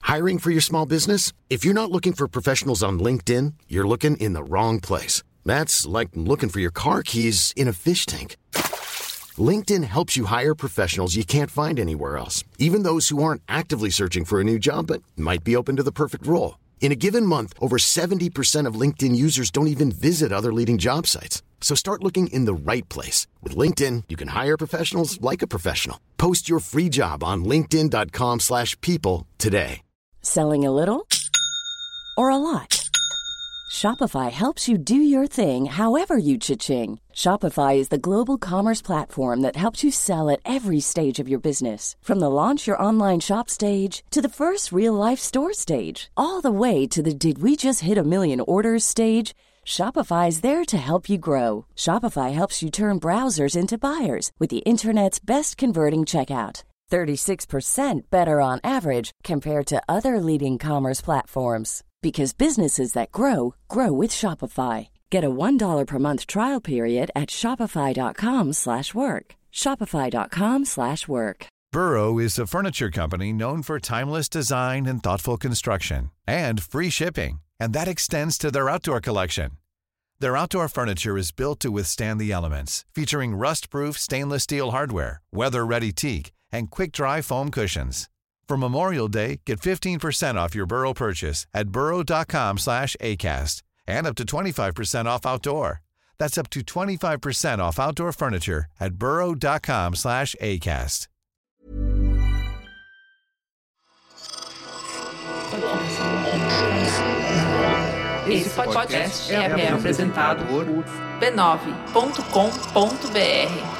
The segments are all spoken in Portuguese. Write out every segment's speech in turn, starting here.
Hiring for your small business? If you're not looking for professionals on LinkedIn, you're looking in the wrong place. That's like looking for your car keys in a fish tank. LinkedIn helps you hire professionals you can't find anywhere else, even those who aren't actively searching for a new job but might be open to the perfect role. In a given month, over 70% of LinkedIn users don't even visit other leading job sites. So start looking in the right place. With LinkedIn, you can hire professionals like a professional. Post your free job on linkedin.com/people today. Selling a little or a lot? Shopify helps you do your thing however you cha-ching. Shopify is the global commerce platform that helps you sell at every stage of your business. From the launch your online shop stage to the first real-life store stage, all the way to the did we just hit a million orders stage. Shopify is there to help you grow. Shopify helps you turn browsers into buyers with the internet's best converting checkout. 36% better on average compared to other leading commerce platforms. Because businesses that grow, grow with Shopify. Get a $1 per month trial period at shopify.com/work. Shopify.com/work. Burrow is a furniture company known for timeless design and thoughtful construction, and free shipping, and that extends to their outdoor collection. Their outdoor furniture is built to withstand the elements, featuring rust-proof stainless steel hardware, weather-ready teak, and quick-dry foam cushions. For Memorial Day, get 15% off your Burrow purchase at burrow.com/ACAST and up to 25% off outdoor. That's up to 25% off outdoor furniture at burrow.com/ACAST. Esse podcast é apresentado por b9.com.br.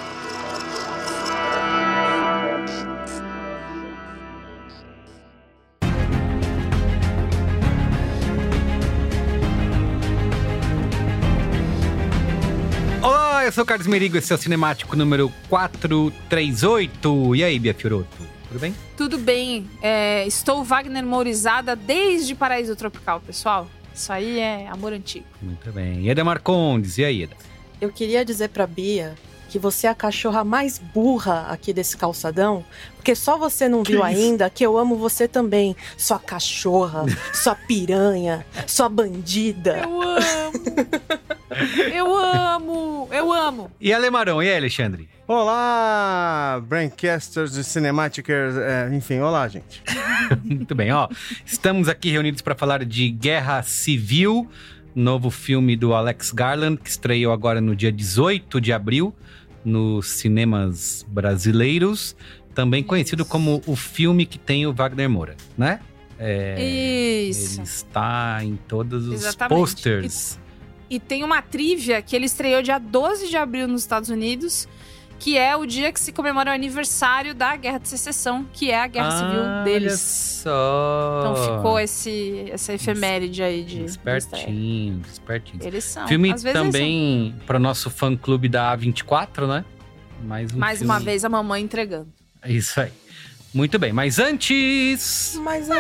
Olá, eu sou o Carlos Merigo, esse é o Cinemático número 438. E aí, Bia Fiorotto, tudo bem? Tudo bem. Estou Wagner Mourizada desde Paraíso Tropical, pessoal. Isso aí é amor antigo. Muito bem. Eda Marcondes, e aí, Eda? Eu queria dizer pra Bia que você é a cachorra mais burra aqui desse calçadão, porque só você não viu ainda que eu amo você também, sua cachorra, sua piranha, sua bandida. Eu amo! Eu amo! Eu amo! E Alemarão, e aí, Alexandre? Olá, Braincasters e Cinematicers, enfim, olá, gente. Muito bem, ó. Estamos aqui reunidos para falar de Guerra Civil, novo filme do Alex Garland, que estreou agora no dia 18 de abril, nos cinemas brasileiros, também conhecido como o filme que tem o Wagner Moura, né? Isso. Ele está em todos os Exatamente. posters. E tem uma trivia que ele estreou dia 12 de abril nos Estados Unidos, que é o dia que se comemora o aniversário da Guerra de Secessão, que é a Guerra Civil deles. Olha só! Então ficou essa efeméride aí de Espertinho. Eles são. Filme Às vezes também para o nosso fã-clube da A24, né? Mais Mais filme. uma vez a mamãe entregando. É isso aí. Muito bem, mas antes...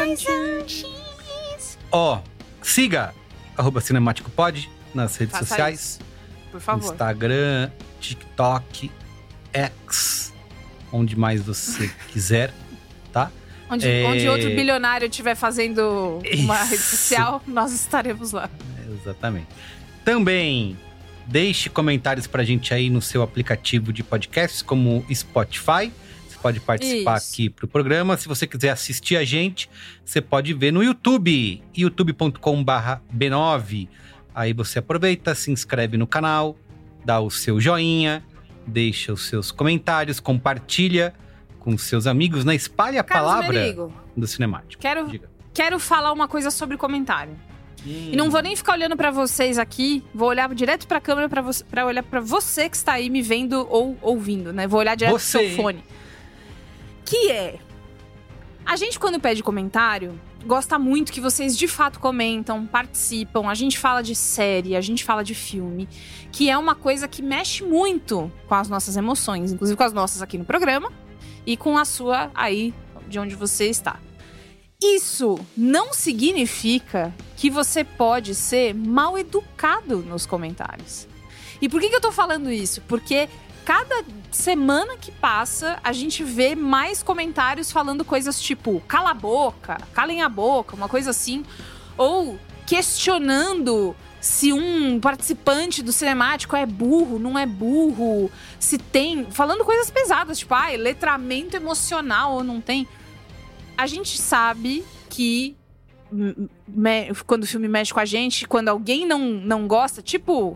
Ó, siga @cinemáticopod nas redes Faça sociais. isso, por favor. Instagram, TikTok, X, onde mais você quiser, tá? Onde outro bilionário estiver fazendo uma Isso. rede social, nós estaremos lá. Exatamente. Também deixe comentários pra gente aí no seu aplicativo de podcasts, como Spotify. Você pode participar aqui pro programa. Se você quiser assistir a gente, você pode ver no YouTube, youtube.com/b9. Aí você aproveita, se inscreve no canal, dá o seu joinha, deixa os seus comentários, compartilha com seus amigos, né? Espalhe a Carlos palavra Merigo, do Cinemático. Quero falar uma coisa sobre comentário. E não vou nem ficar olhando pra vocês aqui, vou olhar direto pra câmera pra olhar pra você que está aí me vendo ou ouvindo, né? Vou olhar direto pro seu fone. Que é... A gente, quando pede comentário, gosta muito que vocês de fato comentam, participam. A gente fala de série, a gente fala de filme, que é uma coisa que mexe muito com as nossas emoções, inclusive com as nossas aqui no programa e com a sua aí, de onde você está. Isso não significa que você pode ser mal educado nos comentários. E por que eu tô falando isso? Porque cada semana que passa, a gente vê mais comentários falando coisas tipo, cala a boca, calem a boca, uma coisa assim. Ou questionando se um participante do cinemático é burro, não é burro. Se tem, falando coisas pesadas, tipo, letramento emocional ou não tem. A gente sabe que quando o filme mexe com a gente, quando alguém não gosta, tipo...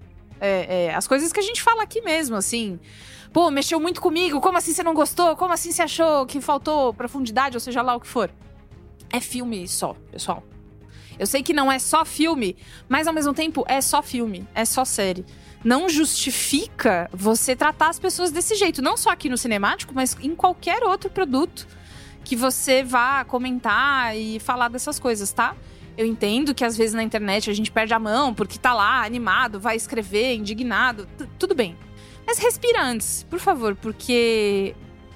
as coisas que a gente fala aqui mesmo, assim. Pô, mexeu muito comigo, como assim você não gostou? Como assim você achou que faltou profundidade, ou seja lá o que for? É filme só, pessoal. Eu sei que não é só filme, mas ao mesmo tempo é só filme, é só série. Não justifica você tratar as pessoas desse jeito. Não só aqui no Cinemático, mas em qualquer outro produto que você vá comentar e falar dessas coisas, tá? Eu entendo que às vezes na internet a gente perde a mão porque tá lá, animado, vai escrever, indignado. Tudo bem. Mas respira antes, por favor, porque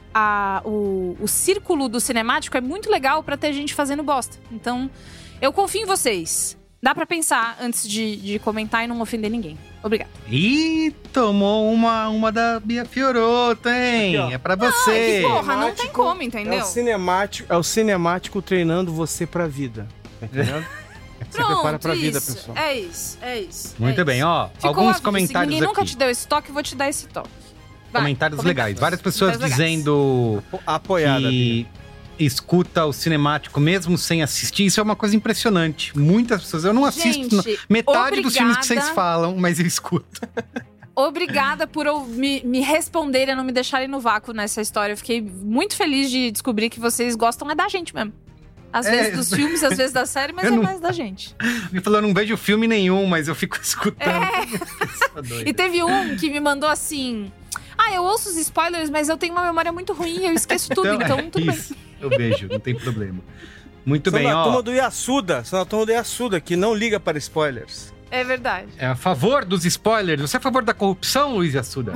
o círculo do Cinemático é muito legal pra ter gente fazendo bosta. Então, eu confio em vocês. Dá pra pensar antes de comentar e não ofender ninguém. Obrigada. Ih, tomou uma da Bia Fiorotto, hein? Aqui, é pra você. Que porra, não tem como, entendeu? É o cinemático treinando você pra vida. Tá entendendo? Você prepara pra vida, pessoal. É isso. Muito bem, ó. Ficou alguns óbvio, comentários ninguém nunca aqui. te deu esse toque, eu vou te dar esse toque. Vai, Comentários legais. Várias pessoas Comentários legais. dizendo Apoiada, que escuta o cinemático mesmo sem assistir. Isso é uma coisa impressionante. Muitas pessoas. Eu não assisto Gente, metade dos filmes que obrigada. vocês falam, mas eu escuto. Obrigada por me responderem, a não me deixarem no vácuo nessa história. Eu fiquei muito feliz de descobrir que vocês gostam da gente mesmo. Às vezes dos filmes, às vezes da série, mas mais da gente. Me falou, eu não vejo filme nenhum, mas eu fico escutando. E teve um que me mandou assim... eu ouço os spoilers, mas eu tenho uma memória muito ruim e eu esqueço tudo, então tudo isso. Bem. Eu vejo, não tem problema. Muito bem, ó. Turma do Yasuda, são a turma do Yasuda, que não liga para spoilers. É verdade. É a favor dos spoilers. Você é a favor da corrupção, Luiz Yasuda?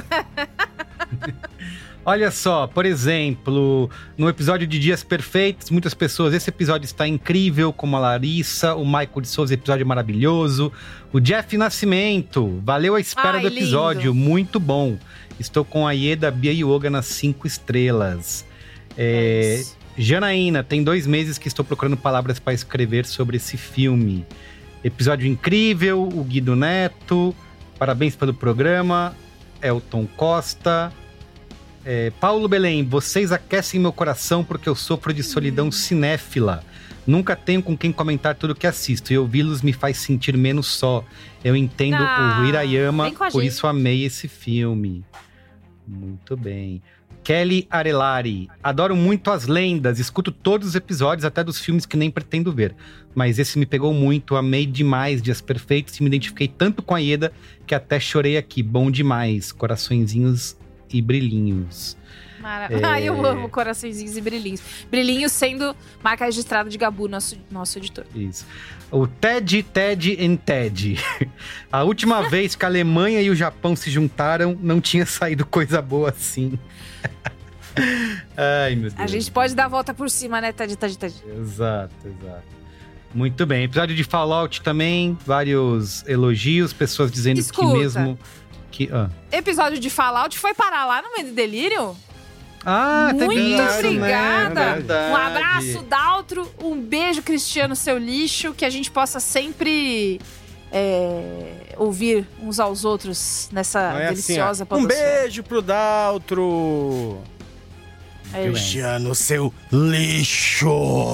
Olha só, por exemplo, no episódio de Dias Perfeitos, muitas pessoas, esse episódio está incrível, como a Larissa, o Michael de Souza, episódio maravilhoso. O Jeff Nascimento, valeu a espera do episódio, lindo. Muito bom. Estou com a Ieda Bia Yoga nas 5 estrelas. Janaína, tem 2 meses que estou procurando palavras para escrever sobre esse filme. Episódio incrível, o Guido Neto, parabéns pelo programa. Elton Costa. Paulo Belém, vocês aquecem meu coração porque eu sofro de solidão cinéfila. Nunca tenho com quem comentar tudo que assisto e ouvi-los me faz sentir menos só. Eu entendo o Hirayama, por isso amei esse filme. Muito bem. Kelly Arelari, adoro muito as lendas, escuto todos os episódios, até dos filmes que nem pretendo ver. Mas esse me pegou muito, amei demais Dias Perfeitos e me identifiquei tanto com a Ieda que até chorei aqui. Bom demais, coraçõezinhos e brilhinhos. Eu amo coraçõezinhos e brilhinhos. Brilhinhos sendo marca registrada de Gabu, nosso editor. Isso. O Ted and Ted. A última vez que a Alemanha e o Japão se juntaram, não tinha saído coisa boa assim. Ai, meu Deus. A gente pode dar a volta por cima, né, Ted? Exato. Muito bem. Episódio de Fallout também, vários elogios, pessoas dizendo que mesmo... Episódio de Fallout foi parar lá no meio do delírio? Muito obrigada. Né? Um abraço, Daltro. Um beijo, Cristiano, seu lixo. Que a gente possa sempre ouvir uns aos outros nessa deliciosa podosfera. Um beijo pro Daltro. Cristiano, seu lixo.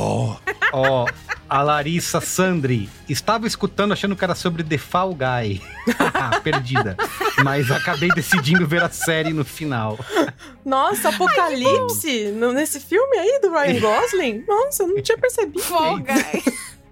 A Larissa Sandri. Estava escutando achando que era sobre The Fall Guy. Perdida. Mas acabei decidindo ver a série no final. Nossa, Apocalipse nesse filme aí do Ryan Gosling? Nossa, eu não tinha percebido. Fall Guy.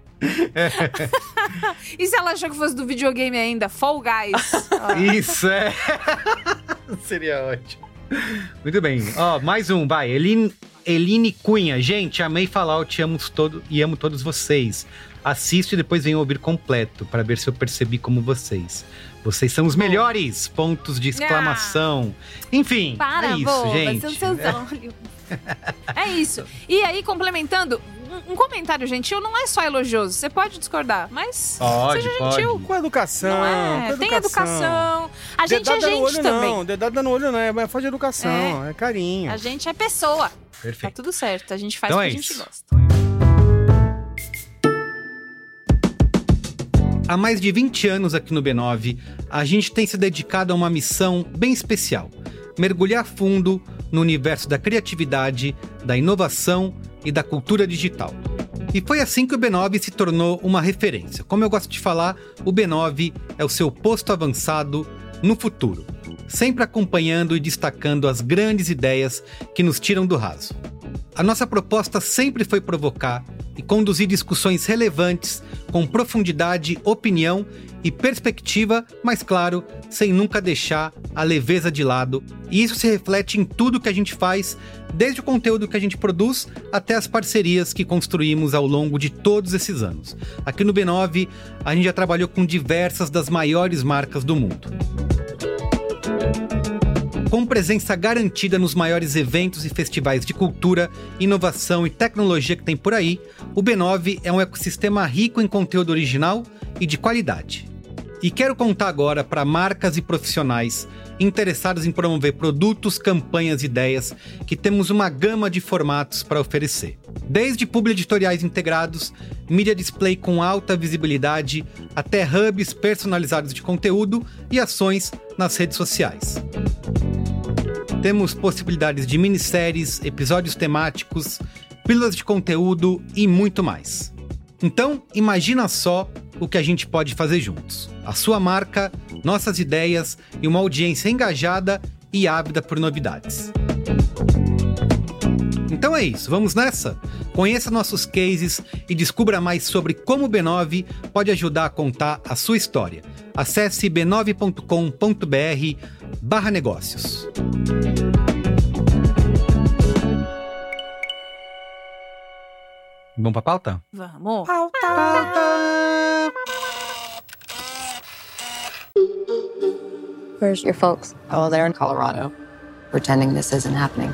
E se ela achou que fosse do videogame ainda? Fall Guys. Isso, seria ótimo. Muito bem. Mais um, vai. Eline Cunha. Gente, amei Fallout e amo todos vocês. Assisto e depois venho ouvir completo para ver se eu percebi como vocês. Vocês são os melhores! Pontos de exclamação. Enfim, é isso, gente. São seus olhos. É isso. E aí, complementando, um comentário gentil não é só elogioso. Você pode discordar, mas seja gentil. Com educação. Não é? Tem educação. A gente dedada é gente no olho, também. Não, dedada no olho não, é falta de educação, é carinho. A gente é pessoa. Perfeito. Tá tudo certo, a gente faz Então o que é a gente isso. gosta. Há mais de 20 anos aqui no B9, a gente tem se dedicado a uma missão bem especial: mergulhar fundo no universo da criatividade, da inovação e da cultura digital. E foi assim que o B9 se tornou uma referência. Como eu gosto de falar, o B9 é o seu posto avançado no futuro, sempre acompanhando e destacando as grandes ideias que nos tiram do raso. A nossa proposta sempre foi provocar e conduzir discussões relevantes, com profundidade, opinião e perspectiva, mas claro, sem nunca deixar a leveza de lado. E isso se reflete em tudo que a gente faz, desde o conteúdo que a gente produz até as parcerias que construímos ao longo de todos esses anos. Aqui no B9, a gente já trabalhou com diversas das maiores marcas do mundo. Com presença garantida nos maiores eventos e festivais de cultura, inovação e tecnologia que tem por aí, o B9 é um ecossistema rico em conteúdo original e de qualidade. E quero contar agora para marcas e profissionais interessados em promover produtos, campanhas e ideias, que temos uma gama de formatos para oferecer. Desde publi editoriais integrados, mídia display com alta visibilidade, até hubs personalizados de conteúdo e ações nas redes sociais. Temos possibilidades de minisséries, episódios temáticos, pílulas de conteúdo e muito mais. Então, imagina só o que a gente pode fazer juntos. A sua marca, nossas ideias e uma audiência engajada e ávida por novidades. Então é isso, vamos nessa? Conheça nossos cases e descubra mais sobre como o B9 pode ajudar a contar a sua história. Acesse b9.com.br/negócios. Vamos pra pauta? Vamos. Where's your folks? Oh, they're in Colorado, pretending this isn't happening.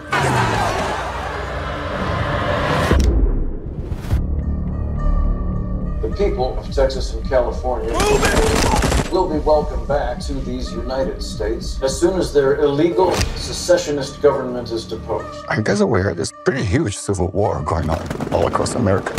The people of Texas and California will be welcomed back to these United States as soon as their illegal secessionist government is deposed. Are you guys aware there's a pretty huge civil war going on all across America?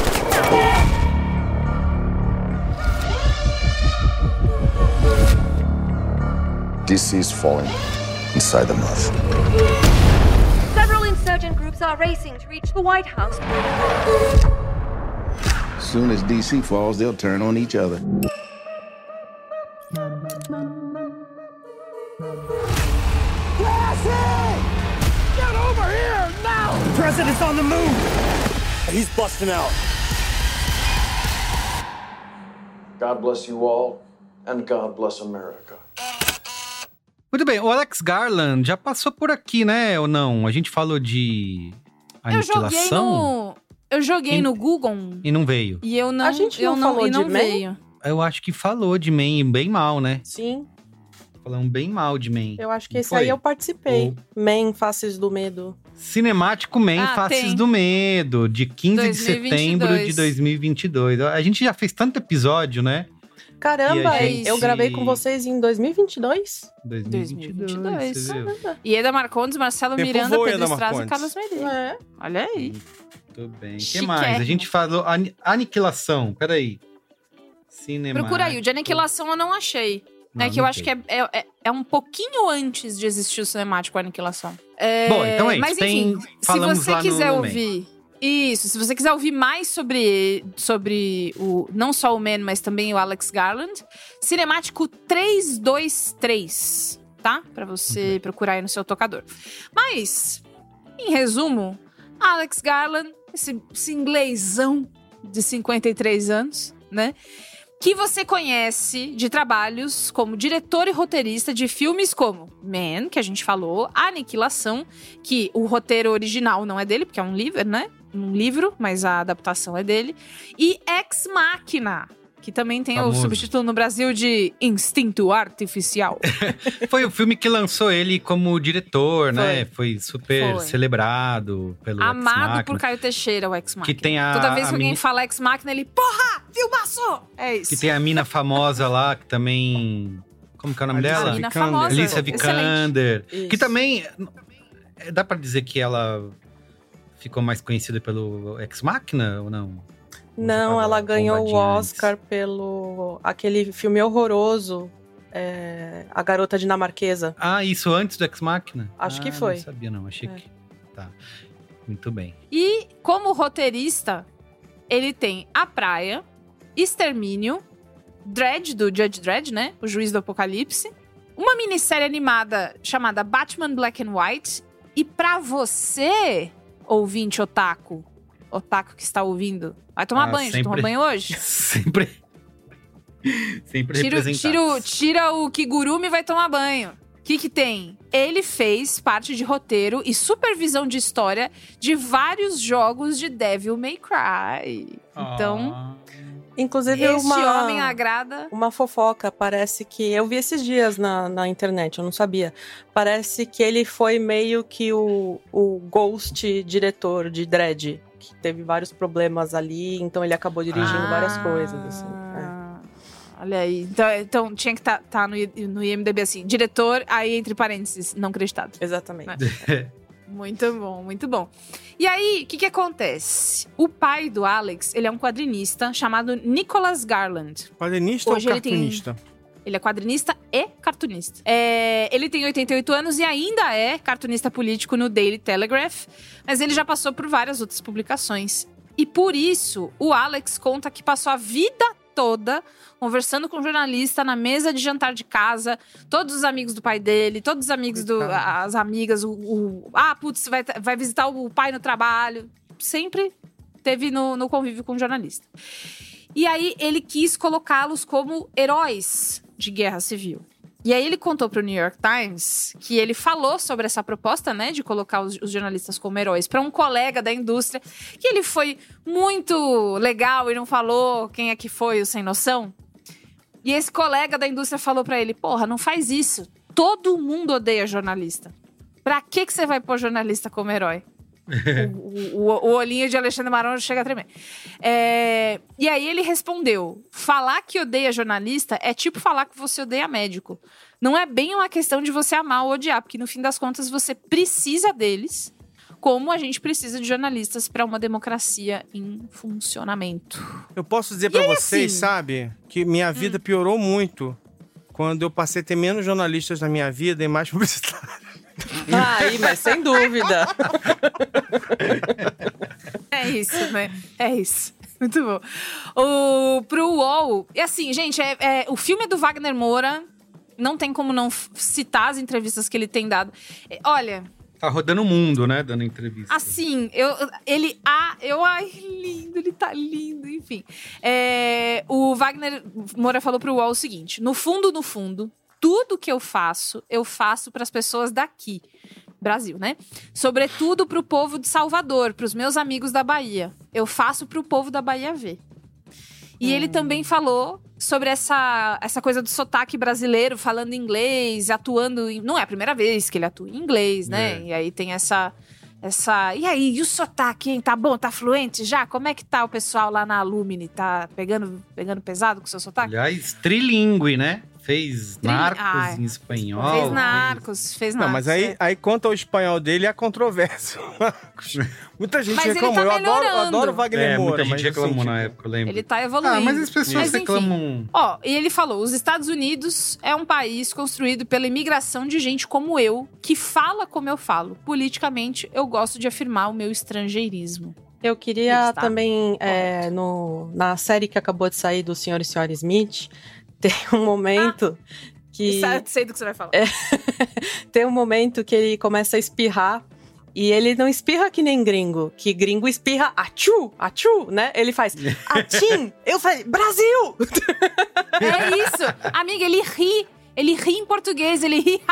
DC's falling inside the mouth. Several insurgent groups are racing to reach the White House. As soon as DC falls, they'll turn on each other. Get over here now! The president's on the move! He's busting out. God bless you all, and God bless America. Muito bem, o Alex Garland já passou por aqui, né, ou não? A gente falou de aniquilação. Eu joguei no Google. E não veio. E eu não, a gente não falou de veio. Eu acho que falou de Man bem mal, né? Sim. Falando bem mal de Man. Eu acho que esse aí eu participei. Man, Faces do Medo. Cinemático Man, Faces do Medo, de 15 de setembro de 2022. A gente já fez tanto episódio, né? Caramba, eu gravei com vocês em 2022? 2022. E Eda Marcondes, Marcelo Miranda, Pedro Estraza e Carlos Medeiros. É. Olha aí. Muito bem. O que mais? A gente falou Aniquilação. Peraí. Cinemático. Procura aí. O de Aniquilação eu não achei. Não, que eu acho que é um pouquinho antes de existir o Cinemático Aniquilação. Bom, então é isso. Mas enfim, se você quiser ouvir... Isso, se você quiser ouvir mais sobre o não só o Man, mas também o Alex Garland, Cinemático 323, tá? Pra você procurar aí no seu tocador. Mas, em resumo, Alex Garland, esse inglêsão de 53 anos, né? Que você conhece de trabalhos como diretor e roteirista de filmes como Man, que a gente falou, Aniquilação, que o roteiro original não é dele, porque é um livro, né? Um livro, mas a adaptação é dele. E Ex Machina, que também tem Famoso. o subtítulo no Brasil de Instinto Artificial. Foi o filme que lançou ele como diretor, né? Foi super celebrado pelo Amado por Caio Teixeira, o Ex Machina. Que tem Toda vez que alguém fala Ex Machina, ele... Porra! Filmaço! É isso. Que tem a mina famosa lá, que também... Como que é o nome dela? A mina famosa. Alicia Vikander. Excelente. Que também... Dá pra dizer que ela ficou mais conhecida pelo Ex Machina ou não? Não, ela ganhou o Oscar pelo... aquele filme horroroso, A Garota Dinamarquesa. Ah, isso antes do Ex Machina? Acho que foi. Não sabia não, achei que... Tá, muito bem. E como roteirista, ele tem A Praia, Extermínio, Dredd, do Judge Dredd, né? O Juiz do Apocalipse. Uma minissérie animada chamada Batman Black and White. E pra você, ouvinte otaku que está ouvindo, vai tomar banho. Sempre, tomar banho hoje? Sempre representado. Tira o Kigurumi e vai tomar banho. O que tem? Ele fez parte de roteiro e supervisão de história de vários jogos de Devil May Cry. Então, inclusive este homem agrada... Uma fofoca, parece que... Eu vi esses dias na internet, eu não sabia. Parece que ele foi meio que o Ghost diretor de Dredd, que teve vários problemas ali, então ele acabou dirigindo várias coisas, assim. Olha aí. Então tinha que tá no IMDb assim, diretor, aí entre parênteses, não acreditado. Exatamente. Muito bom, muito bom. E aí, o que acontece? O pai do Alex, ele é um quadrinista chamado Nicholas Garland. Quadrinista ou cartunista? Ele é quadrinista e cartunista. Ele tem 88 anos e ainda é cartunista político no Daily Telegraph, mas ele já passou por várias outras publicações. E por isso, o Alex conta que passou a vida toda conversando com um jornalista na mesa de jantar de casa, todos os amigos do pai dele, todos os amigos as amigas, vai visitar o pai no trabalho. Sempre teve no convívio com o jornalista. E aí ele quis colocá-los como heróis de guerra civil. E aí ele contou pro New York Times que ele falou sobre essa proposta, né, de colocar os jornalistas como heróis para um colega da indústria, que ele foi muito legal e não falou quem é que foi o sem noção. E esse colega da indústria falou para ele, porra, não faz isso. Todo mundo odeia jornalista. Pra que você vai pôr jornalista como herói? o olhinho de Alexandre Maronjo chega a tremer. E aí ele respondeu, falar que odeia jornalista é tipo falar que você odeia médico. Não é bem uma questão de você amar ou odiar, porque no fim das contas você precisa deles, como a gente precisa de jornalistas para uma democracia em funcionamento. Eu posso dizer para vocês, sabe, que minha vida piorou muito quando eu passei a ter menos jornalistas na minha vida e mais publicitários. Mas sem dúvida. É isso, né? É isso. Muito bom. Pro UOL... E assim, gente, o filme é do Wagner Moura. Não tem como não citar as entrevistas que ele tem dado. Olha... Tá rodando o mundo, né? Dando entrevista. Assim, ai, lindo, ele tá lindo, enfim. O Wagner Moura falou pro UOL o seguinte: no fundo, tudo que eu faço para as pessoas daqui, Brasil, né? Sobretudo pro povo de Salvador, pros meus amigos da Bahia. Eu faço pro povo da Bahia ver. E ele também falou sobre essa coisa do sotaque brasileiro, falando inglês, atuando... Não é a primeira vez que ele atua em inglês, né? E aí tem essa... E aí, e o sotaque, hein? Tá bom? Tá fluente já? Como é que tá o pessoal lá na Alumni? Tá pegando pesado com o seu sotaque? Aliás, trilingue, né? Fez Narcos em espanhol. Fez Narcos. Não, mas aí quanto ao espanhol dele, há controvérsia. Muita gente reclamou. Tá eu adoro Wagner Moura. Muita gente reclamou na época, eu lembro. Ele tá evoluindo. Mas as pessoas reclamam... E ele falou, os Estados Unidos é um país construído pela imigração de gente como eu, que fala como eu falo. Politicamente, eu gosto de afirmar o meu estrangeirismo. Eu queria também, na série que acabou de sair do Sr. e Sra. Smith... Tem um momento que... Sei do que você vai falar. Tem um momento que ele começa a espirrar. E ele não espirra que nem gringo. Que gringo espirra atchu, né? Ele faz atim. Eu falei, Brasil! É isso. Amiga, ele Ele ri em português, ele ri,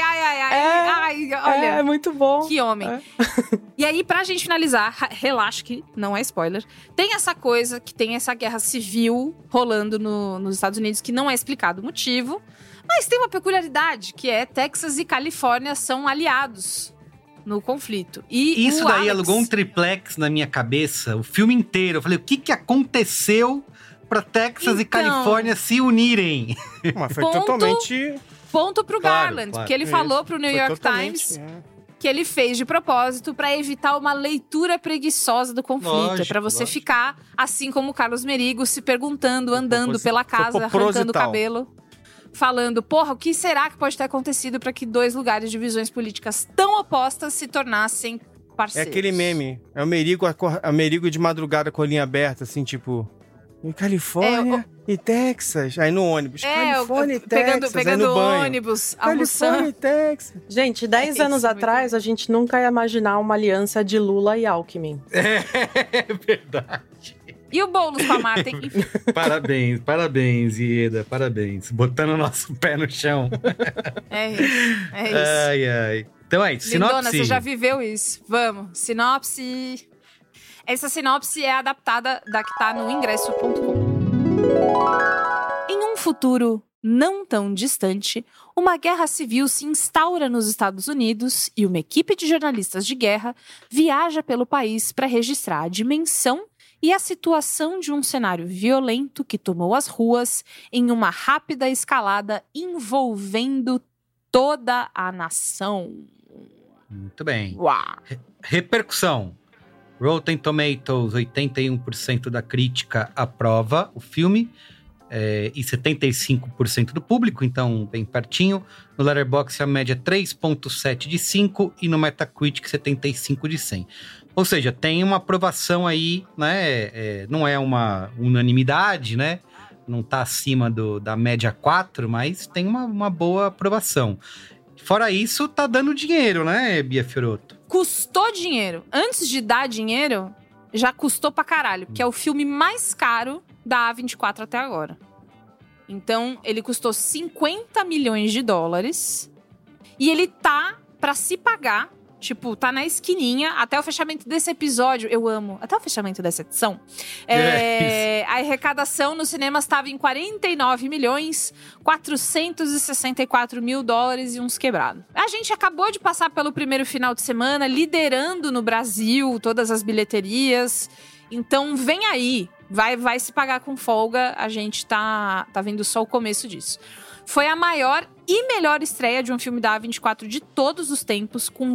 ai, olha. É muito bom. Que homem. E aí, pra gente finalizar, relaxa que não é spoiler, tem essa coisa, que tem essa guerra civil rolando nos Estados Unidos, que não é explicado o motivo, mas tem uma peculiaridade, que é Texas e Califórnia são aliados no conflito. E isso daí alugou um triplex na minha cabeça, o filme inteiro. Eu falei, o que aconteceu pra Texas e Califórnia se unirem? Mas foi totalmente... Ponto pro Garland, que ele falou pro New York Times que ele fez de propósito pra evitar uma leitura preguiçosa do conflito. É pra você ficar, assim como o Carlos Merigo, se perguntando, andando pela casa, arrancando o cabelo, falando, porra, o que será que pode ter acontecido pra que dois lugares de visões políticas tão opostas se tornassem parceiros? É aquele meme, é o Merigo de madrugada com a linha aberta, assim, tipo... Em Califórnia e Texas. Aí no ônibus. Califórnia e Texas. Pegando aí no banho. ônibus, Califórnia e Texas. Gente, 10 anos atrás, a gente nunca ia imaginar uma aliança de Lula e Alckmin. É verdade. E o Boulos com a Marta? Parabéns, Ieda, parabéns. Botando o nosso pé no chão. É isso. Ai. Então é isso, sinopse. Lindona, você já viveu isso. Vamos, sinopse... Essa sinopse é adaptada da que tá no ingresso.com. Em um futuro não tão distante, uma guerra civil se instaura nos Estados Unidos e uma equipe de jornalistas de guerra viaja pelo país para registrar a dimensão e a situação de um cenário violento que tomou as ruas em uma rápida escalada envolvendo toda a nação. Muito bem. Uau. Repercussão. Rotten Tomatoes, 81% da crítica aprova o filme e 75% do público, então bem pertinho. No Letterboxd a média 3.7 de 5 e no Metacritic 75 de 100. Ou seja, tem uma aprovação aí, né? Não é uma unanimidade, né? Não tá acima da média 4, mas tem uma boa aprovação. Fora isso, tá dando dinheiro, né, Bia Fiorotto? Custou dinheiro. Antes de dar dinheiro, já custou pra caralho. Porque é o filme mais caro da A24 até agora. Então, ele custou 50 milhões de dólares. E ele tá pra se pagar. Tipo, tá na esquininha. Até o fechamento desse episódio, eu amo. Até o fechamento dessa edição. A arrecadação nos cinemas estava em 49.464.000 dólares e uns quebrados. A gente acabou de passar pelo primeiro final de semana, liderando no Brasil todas as bilheterias. Então, vem aí. Vai se pagar com folga. A gente tá vendo só o começo disso. Foi a maior e melhor estreia de um filme da A24 de todos os tempos, com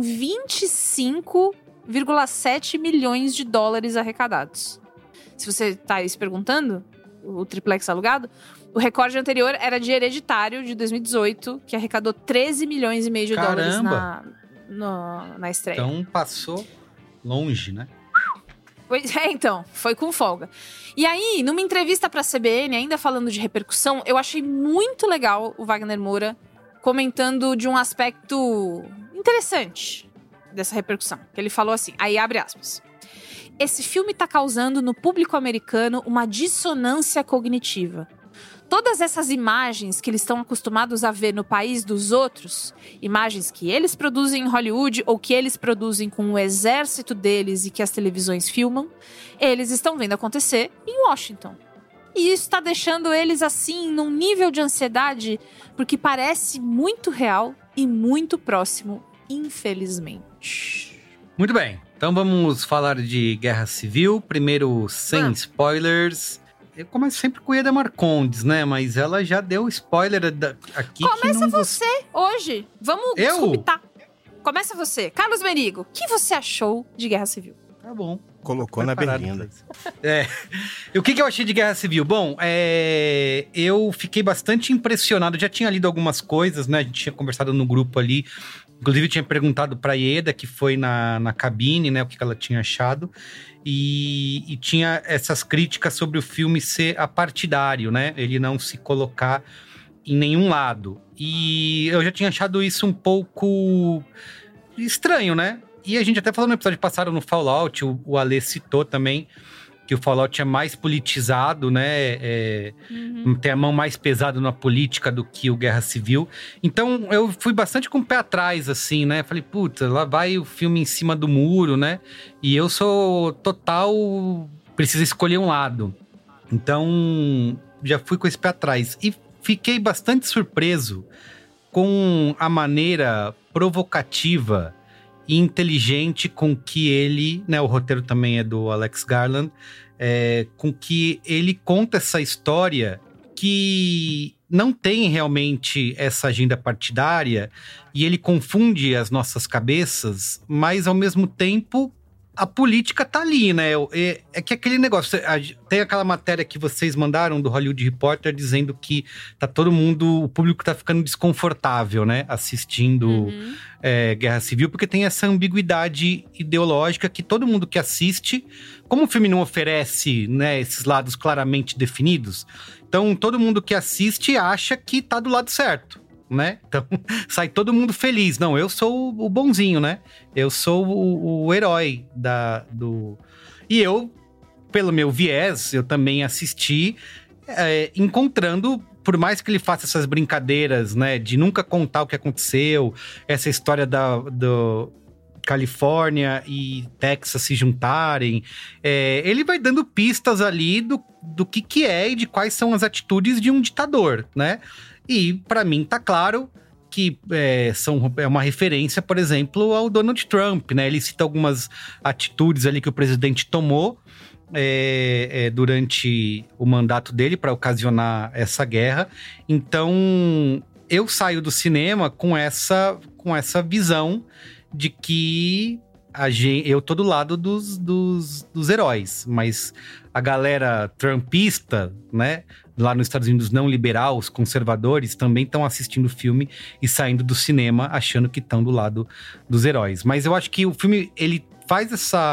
25,7 milhões de dólares arrecadados. Se você tá aí se perguntando, o triplex alugado, o recorde anterior era de Hereditário, de 2018, que arrecadou 13 milhões e meio de dólares na estreia. Então passou longe, né? Então, foi com folga. E aí, numa entrevista pra CBN, ainda falando de repercussão, eu achei muito legal o Wagner Moura comentando de um aspecto interessante dessa repercussão. Que ele falou assim, aí abre aspas. Esse filme tá causando no público americano uma dissonância cognitiva. Todas essas imagens que eles estão acostumados a ver no país dos outros, imagens que eles produzem em Hollywood ou que eles produzem com o exército deles e que as televisões filmam, eles estão vendo acontecer em Washington. E isso está deixando eles assim num nível de ansiedade porque parece muito real e muito próximo, infelizmente. Muito bem, então vamos falar de Guerra Civil, primeiro sem spoilers. Eu começo sempre com Ieda Marcondes, né? Mas ela já deu spoiler aqui. Começa você hoje. Vamos desculpitar. Começa você. Carlos Merigo, o que você achou de Guerra Civil? Tá bom. Colocou na berlinda. O que eu achei de Guerra Civil? Bom, eu fiquei bastante impressionado. Eu já tinha lido algumas coisas, né? A gente tinha conversado no grupo ali. Inclusive, eu tinha perguntado pra Ieda, que foi na cabine, né? O que ela tinha achado. E tinha essas críticas sobre o filme ser apartidário, né? Ele não se colocar em nenhum lado. E eu já tinha achado isso um pouco estranho, né? E a gente até falou no episódio passado no Fallout, o Alê citou também, que o Fallout é mais politizado, né? Tem a mão mais pesada na política do que o Guerra Civil. Então, eu fui bastante com o pé atrás, assim, né? Falei, puta, lá vai o filme em cima do muro, né? E eu sou total... Preciso escolher um lado. Então, já fui com esse pé atrás. E fiquei bastante surpreso com a maneira provocativa e inteligente com que ele, né, o roteiro também é do Alex Garland, com que ele conta essa história que não tem realmente essa agenda partidária e ele confunde as nossas cabeças, mas ao mesmo tempo a política tá ali, né? É que aquele negócio... Tem aquela matéria que vocês mandaram do Hollywood Reporter dizendo que tá todo mundo... O público tá ficando desconfortável, né? Assistindo Guerra Civil, porque tem essa ambiguidade ideológica que todo mundo que assiste... Como o filme não oferece, né, esses lados claramente definidos, então todo mundo que assiste acha que tá do lado certo, né? Então sai todo mundo feliz. Não, eu sou o bonzinho, né? Eu sou o herói do... E eu, pelo meu viés, eu também assisti encontrando, por mais que ele faça essas brincadeiras, né, de nunca contar o que aconteceu, essa história do Califórnia e Texas se juntarem, ele vai dando pistas ali do que é e de quais são as atitudes de um ditador, né? E, para mim, tá claro que é uma referência, por exemplo, ao Donald Trump, né? Ele cita algumas atitudes ali que o presidente tomou durante o mandato dele para ocasionar essa guerra. Então, eu saio do cinema com essa visão de que eu tô do lado dos heróis, mas a galera trumpista, né, lá nos Estados Unidos não liberal, os conservadores, também estão assistindo o filme e saindo do cinema achando que estão do lado dos heróis. Mas eu acho que o filme, ele faz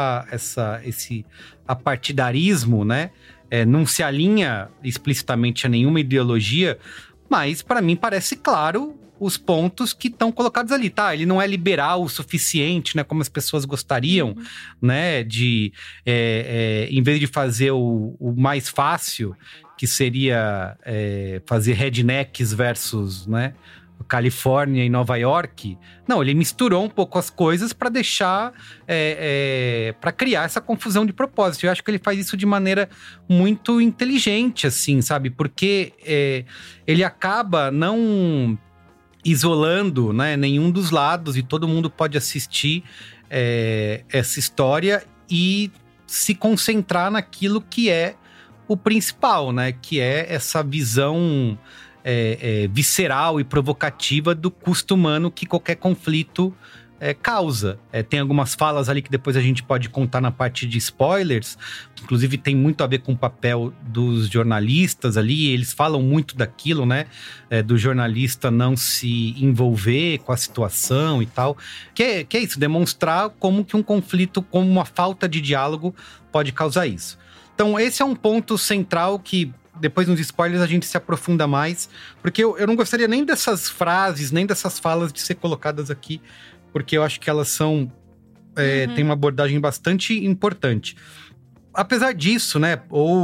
esse apartidarismo, né, não se alinha explicitamente a nenhuma ideologia, mas para mim parece claro os pontos que estão colocados ali, tá? Ele não é liberal o suficiente, né? Como as pessoas gostariam, né? De, em vez de fazer o mais fácil, que seria fazer rednecks versus, né? Califórnia e Nova York. Não, ele misturou um pouco as coisas para deixar... para criar essa confusão de propósito. Eu acho que ele faz isso de maneira muito inteligente, assim, sabe? Porque ele acaba não isolando, né, nenhum dos lados, e todo mundo pode assistir essa história e se concentrar naquilo que é o principal, né, que é essa visão visceral e provocativa do custo humano que qualquer conflito causa. Tem algumas falas ali que depois a gente pode contar na parte de spoilers, que inclusive tem muito a ver com o papel dos jornalistas ali, eles falam muito daquilo, né, do jornalista não se envolver com a situação e tal, que é isso, demonstrar como que um conflito, como uma falta de diálogo pode causar isso. Então esse é um ponto central que depois nos spoilers a gente se aprofunda mais, porque eu não gostaria nem dessas frases, nem dessas falas de ser colocadas aqui, porque eu acho que elas são... tem uma abordagem bastante importante. Apesar disso, né,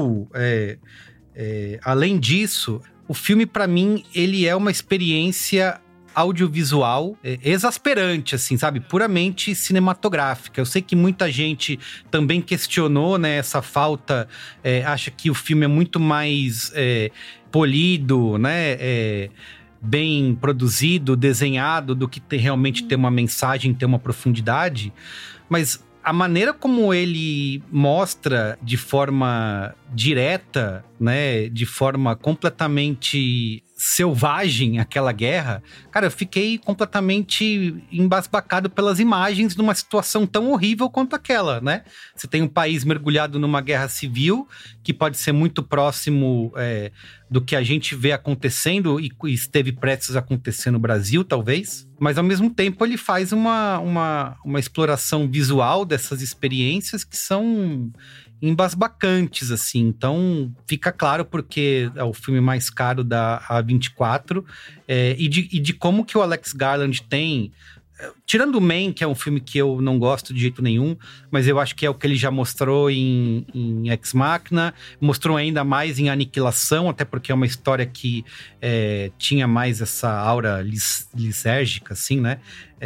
além disso, o filme, para mim, ele é uma experiência audiovisual exasperante, assim, sabe? Puramente cinematográfica. Eu sei que muita gente também questionou, né, essa falta, acha que o filme é muito mais polido, né, bem produzido, desenhado, do que realmente ter uma mensagem, ter uma profundidade. Mas a maneira como ele mostra de forma direta, né, de forma completamente selvagem aquela guerra, cara, eu fiquei completamente embasbacado pelas imagens numa situação tão horrível quanto aquela, né? Você tem um país mergulhado numa guerra civil, que pode ser muito próximo do que a gente vê acontecendo e esteve prestes a acontecer no Brasil, talvez. Mas, ao mesmo tempo, ele faz uma exploração visual dessas experiências que são embasbacantes, assim. Então, fica claro porque é o filme mais caro da A24 e de como que o Alex Garland tem tirando o Man, que é um filme que eu não gosto de jeito nenhum, mas eu acho que é o que ele já mostrou em Ex Machina, mostrou ainda mais em Aniquilação, até porque é uma história que tinha mais essa aura lisérgica, assim, né?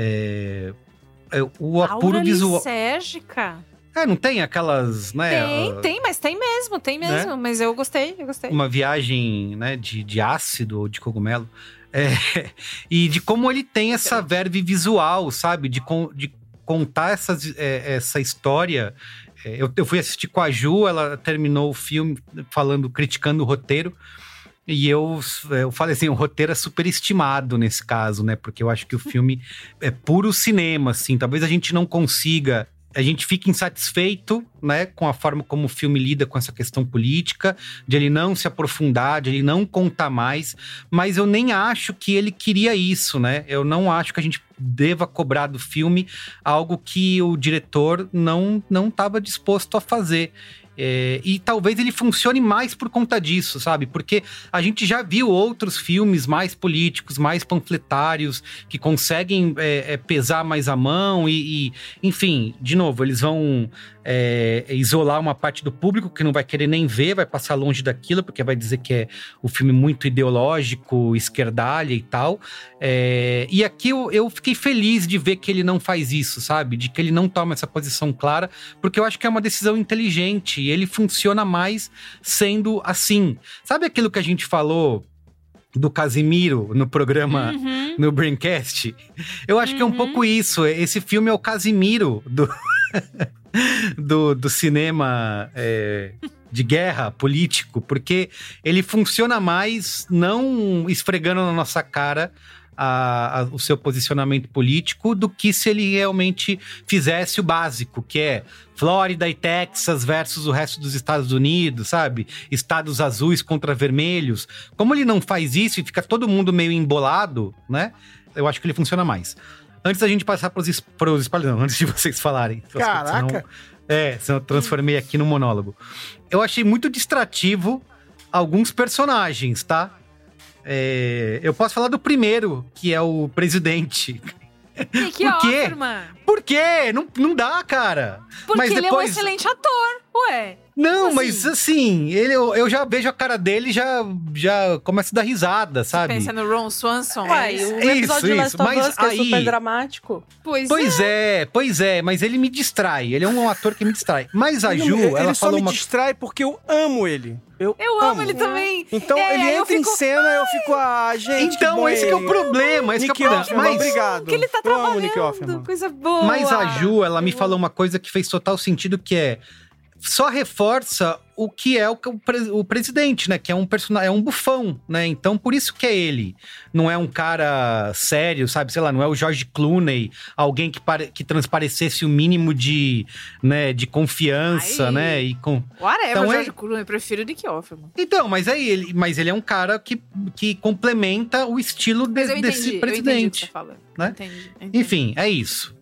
O apuro visual... lisérgica? Não tem aquelas, né? Tem, mas tem mesmo, né? Mas eu gostei. Uma viagem, né, de ácido ou de cogumelo. E de como ele tem essa verve visual, sabe? De contar essa história. Eu fui assistir com a Ju, ela terminou o filme criticando o roteiro. E eu falei assim, o roteiro é superestimado nesse caso, né? Porque eu acho que o filme é puro cinema, assim. Talvez a gente não consiga... A gente fica insatisfeito, né, com a forma como o filme lida com essa questão política, de ele não se aprofundar, de ele não contar mais, mas eu nem acho que ele queria isso, né? Eu não acho que a gente deva cobrar do filme algo que o diretor não estava disposto a fazer. E talvez ele funcione mais por conta disso, sabe? Porque a gente já viu outros filmes mais políticos, mais panfletários, que conseguem pesar mais a mão enfim, de novo, eles vão isolar uma parte do público que não vai querer nem ver, vai passar longe daquilo, porque vai dizer que é o filme muito ideológico, esquerdalha e tal. E aqui eu fiquei feliz de ver que ele não faz isso, sabe? De que ele não toma essa posição clara, porque eu acho que é uma decisão inteligente e ele funciona mais sendo assim. Sabe aquilo que a gente falou do Casimiro no programa, no Braincast? Eu acho que é um pouco isso. Esse filme é o Casimiro do cinema de guerra político, porque ele funciona mais não esfregando na nossa cara o seu posicionamento político do que se ele realmente fizesse o básico, que é Flórida e Texas versus o resto dos Estados Unidos, sabe? Estados azuis contra vermelhos. Como ele não faz isso e fica todo mundo meio embolado, né? Eu acho que ele funciona mais. Antes da gente passar pros spoilers, antes de vocês falarem. Caraca! Senão eu transformei aqui no monólogo. Eu achei muito distrativo alguns personagens, tá? Eu posso falar do primeiro, que é o presidente. Que Offerman. Por quê? Não dá, cara. Porque mas ele é um excelente ator, ué. Não, assim? Mas assim, eu já vejo a cara dele e já começa a dar risada, sabe? Você pensa no Ron Swanson. Ué, o episódio de Last of Us, que é super dramático. Pois é, mas ele me distrai. Ele é um ator que me distrai. Mas a Ju, ela falou me distrai porque eu amo ele. Eu amo ele também. Então ele entra em cena e eu fico, gente, então, esse que é o problema. Mas obrigado. Que ele tá trabalhando, coisa boa. Mas a Ju, ela me falou uma coisa que fez total sentido, que é... Só reforça o que é o presidente, né? Que é um personagem, é um bufão, né? Então, por isso que é ele. Não é um cara sério, sabe? Sei lá, não é o George Clooney. Alguém que transparecesse o mínimo de confiança, né? Whatever, então, George Clooney, eu prefiro Nick Offerman. Então, mas ele é um cara que complementa o estilo desse presidente. Eu entendi o que você fala. Né? Entendi. Enfim, é isso.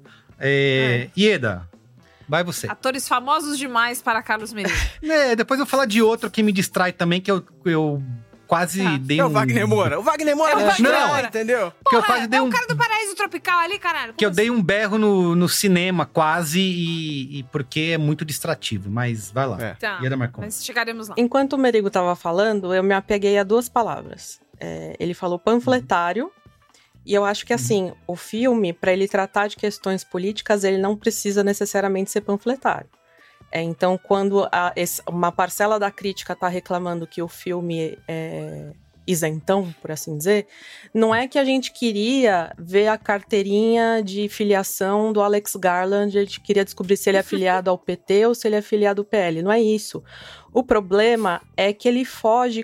Ieda, vai você. Atores famosos demais para Carlos Menino. Depois eu vou falar de outro que me distrai também, que eu quase dei o Wagner Moura. O Wagner Moura não, entendeu? Porra, que eu quase dei o cara do Paraíso Tropical ali, caralho. Eu dei um berro no cinema quase, e porque é muito distrativo. Mas vai lá. Tá, mas chegaremos lá. Enquanto o Merigo tava falando, eu me apeguei a duas palavras. Ele falou panfletário. E eu acho que, assim, o filme, para ele tratar de questões políticas, ele não precisa necessariamente ser panfletário. Então, quando uma parcela da crítica tá reclamando que o filme é isentão, por assim dizer, não é que a gente queria ver a carteirinha de filiação do Alex Garland, a gente queria descobrir se ele é afiliado ao PT ou se ele é afiliado ao PL, não é isso. O problema é que ele foge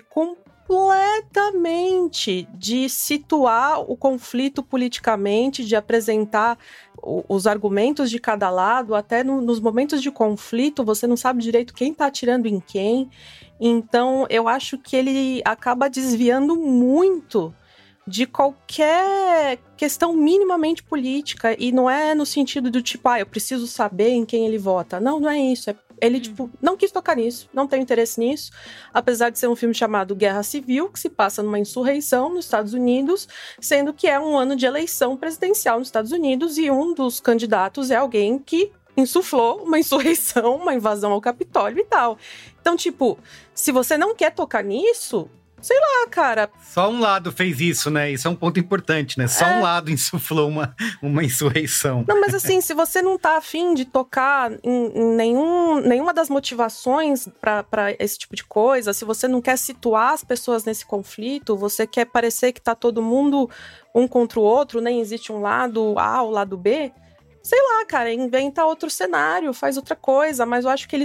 completamente de situar o conflito politicamente, de apresentar os argumentos de cada lado, até nos momentos de conflito você não sabe direito quem tá atirando em quem. Então eu acho que ele acaba desviando muito de qualquer questão minimamente política, e não é no sentido do tipo, eu preciso saber em quem ele vota. Não é isso, é Ele, tipo, não quis tocar nisso, não tem interesse nisso, apesar de ser um filme chamado Guerra Civil, que se passa numa insurreição nos Estados Unidos, sendo que é um ano de eleição presidencial nos Estados Unidos e um dos candidatos é alguém que insuflou uma insurreição, uma invasão ao Capitólio e tal. Então, tipo, se você não quer tocar nisso, sei lá, cara. Só um lado fez isso, né? Isso é um ponto importante, né? Só um lado insuflou uma insurreição. Não, mas assim, se você não tá afim de tocar em nenhuma das motivações pra esse tipo de coisa, se você não quer situar as pessoas nesse conflito, você quer parecer que tá todo mundo um contra o outro, nem existe um lado A ou lado B, sei lá, cara, inventa outro cenário, faz outra coisa, mas eu acho que ele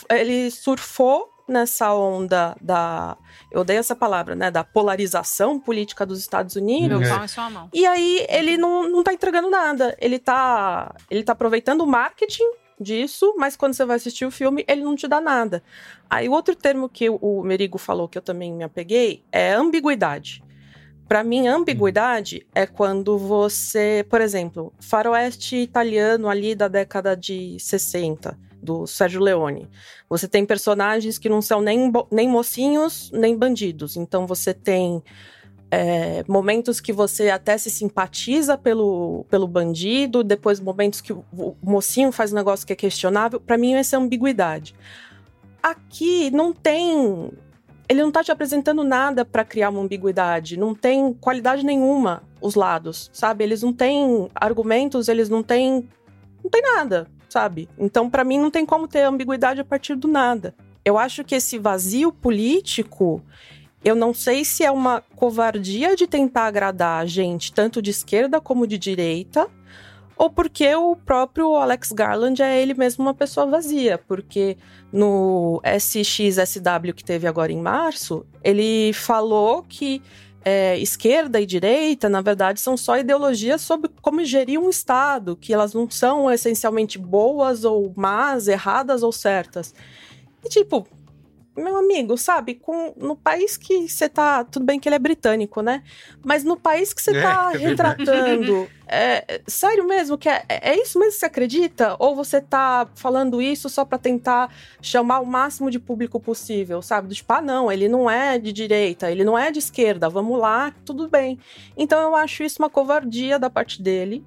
surfou nessa onda eu odeio essa palavra, né, da polarização política dos Estados Unidos. Meu pau é sua mão. E aí ele não tá entregando nada, ele tá aproveitando o marketing disso, mas quando você vai assistir o filme, ele não te dá nada. Aí o outro termo que o Merigo falou, que eu também me apeguei, é ambiguidade. Pra mim, ambiguidade é quando você, por exemplo, faroeste italiano ali da década de 60, do Sérgio Leone. Você tem personagens que não são nem mocinhos, nem bandidos. Então você tem momentos que você até se simpatiza pelo bandido, depois momentos que o mocinho faz um negócio que é questionável. Pra mim, essa é ambiguidade. Aqui não tem... Ele não tá te apresentando nada pra criar uma ambiguidade. Não tem qualidade nenhuma os lados, sabe? Eles não têm argumentos, eles não têm nada, sabe? Então, pra mim, não tem como ter ambiguidade a partir do nada. Eu acho que esse vazio político, eu não sei se é uma covardia de tentar agradar a gente, tanto de esquerda como de direita, ou porque o próprio Alex Garland é ele mesmo uma pessoa vazia, porque no SXSW que teve agora em março, ele falou que esquerda e direita, na verdade, são só ideologias sobre como gerir um Estado, que elas não são essencialmente boas ou más, erradas ou certas. E tipo, meu amigo, sabe, no país que você tá... Tudo bem que ele é britânico, né? Mas no país que você tá retratando... sério mesmo? Que é isso mesmo que você acredita? Ou você tá falando isso só pra tentar chamar o máximo de público possível, sabe? Tipo, não, ele não é de direita, ele não é de esquerda, vamos lá, tudo bem. Então eu acho isso uma covardia da parte dele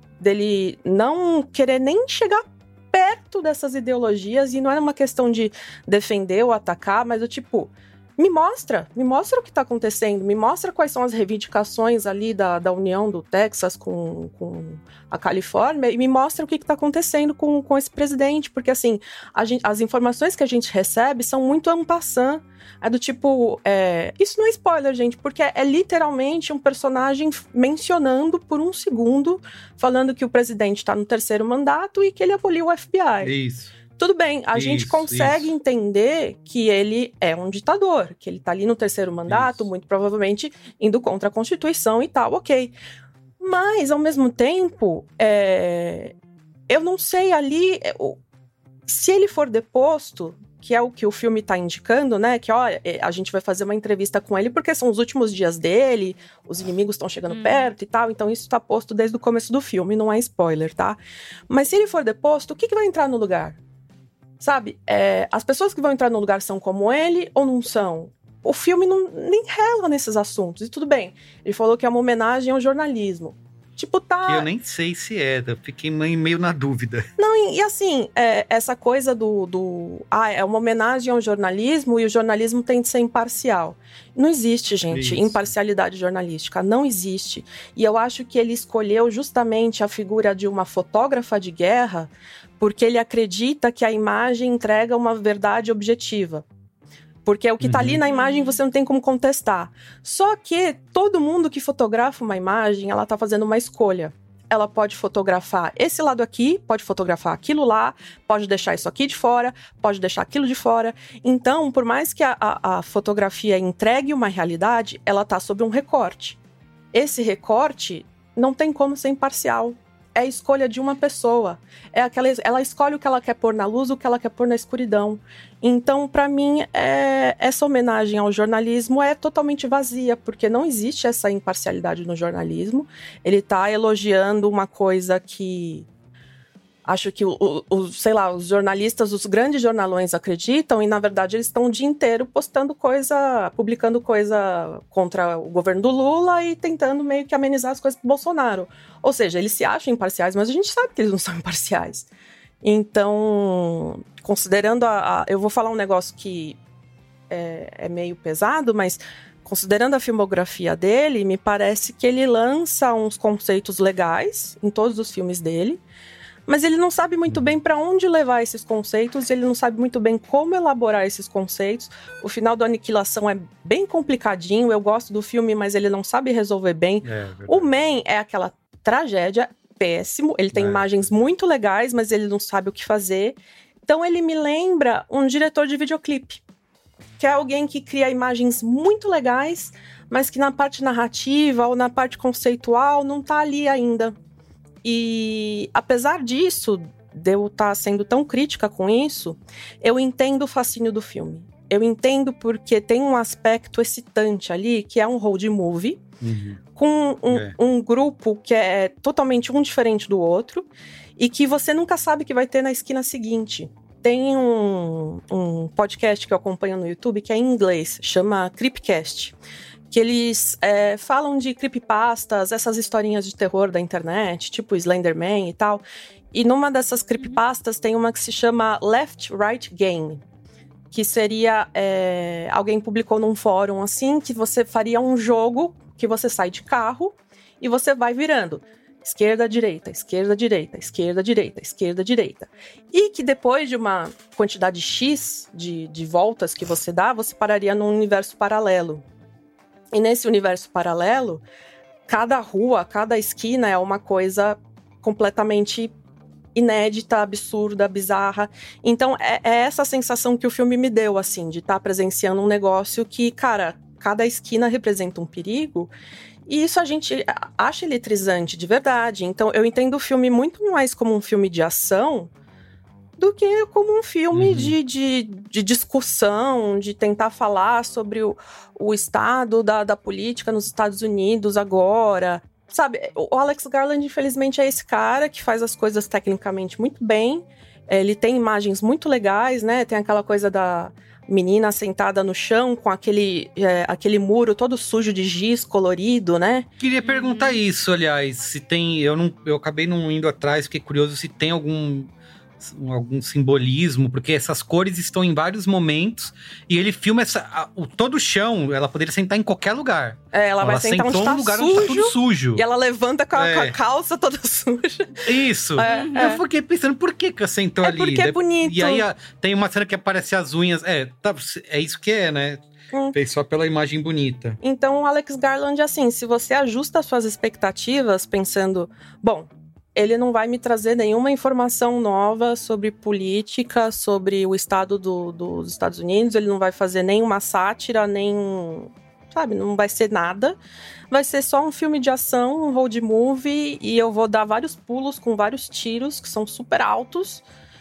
não querer nem chegar perto dessas ideologias, e não é uma questão de defender ou atacar, mas eu tipo, me mostra o que tá acontecendo, me mostra quais são as reivindicações ali da união do Texas com a Califórnia, e me mostra o que tá acontecendo com esse presidente, porque assim, as informações que a gente recebe são muito en passant, é do tipo, isso não é spoiler, gente, porque é literalmente um personagem mencionando por um segundo, falando que o presidente tá no 3º mandato e que ele aboliu o FBI. Isso. Tudo bem, a gente consegue entender que ele é um ditador, que ele tá ali no 3º mandato, muito provavelmente indo contra a Constituição e tal, ok. Mas, ao mesmo tempo, eu não sei ali, se ele for deposto, que é o que o filme tá indicando, né, que ó, a gente vai fazer uma entrevista com ele porque são os últimos dias dele, os inimigos estão chegando perto e tal, então isso tá posto desde o começo do filme, não é spoiler, tá? Mas se ele for deposto, o que vai entrar no lugar? Sabe, as pessoas que vão entrar no lugar são como ele ou não são? O filme nem rela nesses assuntos, e tudo bem. Ele falou que é uma homenagem ao jornalismo. Tipo, tá... Que eu nem sei se eu fiquei meio na dúvida. Não, e assim, essa coisa é uma homenagem ao jornalismo e o jornalismo tem de ser imparcial. Não existe, gente, imparcialidade jornalística, não existe. E eu acho que ele escolheu justamente a figura de uma fotógrafa de guerra porque ele acredita que a imagem entrega uma verdade objetiva. Porque o que tá ali na imagem você não tem como contestar. Só que todo mundo que fotografa uma imagem, ela tá fazendo uma escolha. Ela pode fotografar esse lado aqui, pode fotografar aquilo lá, pode deixar isso aqui de fora, pode deixar aquilo de fora. Então, por mais que a fotografia entregue uma realidade, ela tá sob um recorte. Esse recorte não tem como ser imparcial. É a escolha de uma pessoa. Ela escolhe o que ela quer pôr na luz, o que ela quer pôr na escuridão. Então, pra mim, essa homenagem ao jornalismo é totalmente vazia, porque não existe essa imparcialidade no jornalismo. Ele tá elogiando uma coisa que Acho que, sei lá, os jornalistas, os grandes jornalões acreditam e, na verdade, eles estão o dia inteiro publicando coisa contra o governo do Lula e tentando meio que amenizar as coisas pro Bolsonaro. Ou seja, eles se acham imparciais, mas a gente sabe que eles não são imparciais. Então, considerando eu vou falar um negócio que é meio pesado, mas considerando a filmografia dele, me parece que ele lança uns conceitos legais em todos os filmes dele, mas ele não sabe muito bem para onde levar esses conceitos, ele não sabe muito bem como elaborar esses conceitos. O final do Aniquilação é bem complicadinho, eu gosto do filme, mas ele não sabe resolver bem. O Man é aquela tragédia, péssimo, ele tem imagens muito legais, mas ele não sabe o que fazer. Então ele me lembra um diretor de videoclipe, que é alguém que cria imagens muito legais, mas que na parte narrativa ou na parte conceitual não tá ali ainda. E apesar disso, de eu estar sendo tão crítica com isso, eu entendo o fascínio do filme. Eu entendo porque tem um aspecto excitante ali, que é um road movie, com um grupo que é totalmente um diferente do outro, e que você nunca sabe que vai ter na esquina seguinte. Tem um podcast que eu acompanho no YouTube, que é em inglês, chama Creepcast, que eles falam de creepypastas, essas historinhas de terror da internet, tipo Slenderman e tal. E numa dessas creepypastas tem uma que se chama Left Right Game, que seria, alguém publicou num fórum assim, que você faria um jogo que você sai de carro e você vai virando esquerda, direita, esquerda, direita, esquerda, direita, esquerda, direita. E que depois de uma quantidade X de voltas que você dá, você pararia num universo paralelo. E nesse universo paralelo, cada rua, cada esquina é uma coisa completamente inédita, absurda, bizarra. Então, é essa sensação que o filme me deu, assim, de estar presenciando um negócio que, cara, cada esquina representa um perigo. E isso a gente acha eletrizante, de verdade. Então, eu entendo o filme muito mais como um filme de ação do que como um filme de discussão, de tentar falar sobre o estado da política nos Estados Unidos agora. Sabe, o Alex Garland, infelizmente, é esse cara que faz as coisas tecnicamente muito bem. Ele tem imagens muito legais, né? Tem aquela coisa da menina sentada no chão com aquele muro todo sujo de giz colorido, né? Queria perguntar isso, aliás, se tem... Eu acabei não indo atrás, fiquei curioso se tem algum simbolismo, porque essas cores estão em vários momentos e ele filma todo o chão, ela poderia sentar em qualquer lugar. Ela vai sentar onde tá lugar sujo, onde tá tudo sujo. E ela levanta com a calça toda suja. Isso. Eu fiquei pensando, por que ela sentou ali? Porque é bonito. E aí tem uma cena que aparece as unhas. É isso que é, né? Fez só pela imagem bonita. Então, o Alex Garland, assim, se você ajusta as suas expectativas pensando, bom, ele não vai me trazer nenhuma informação nova sobre política, sobre o estado dos Estados Unidos, ele não vai fazer nenhuma sátira, sabe, não vai ser nada. Vai ser só um filme de ação, um road movie, e eu vou dar vários pulos com vários tiros, que são super altos.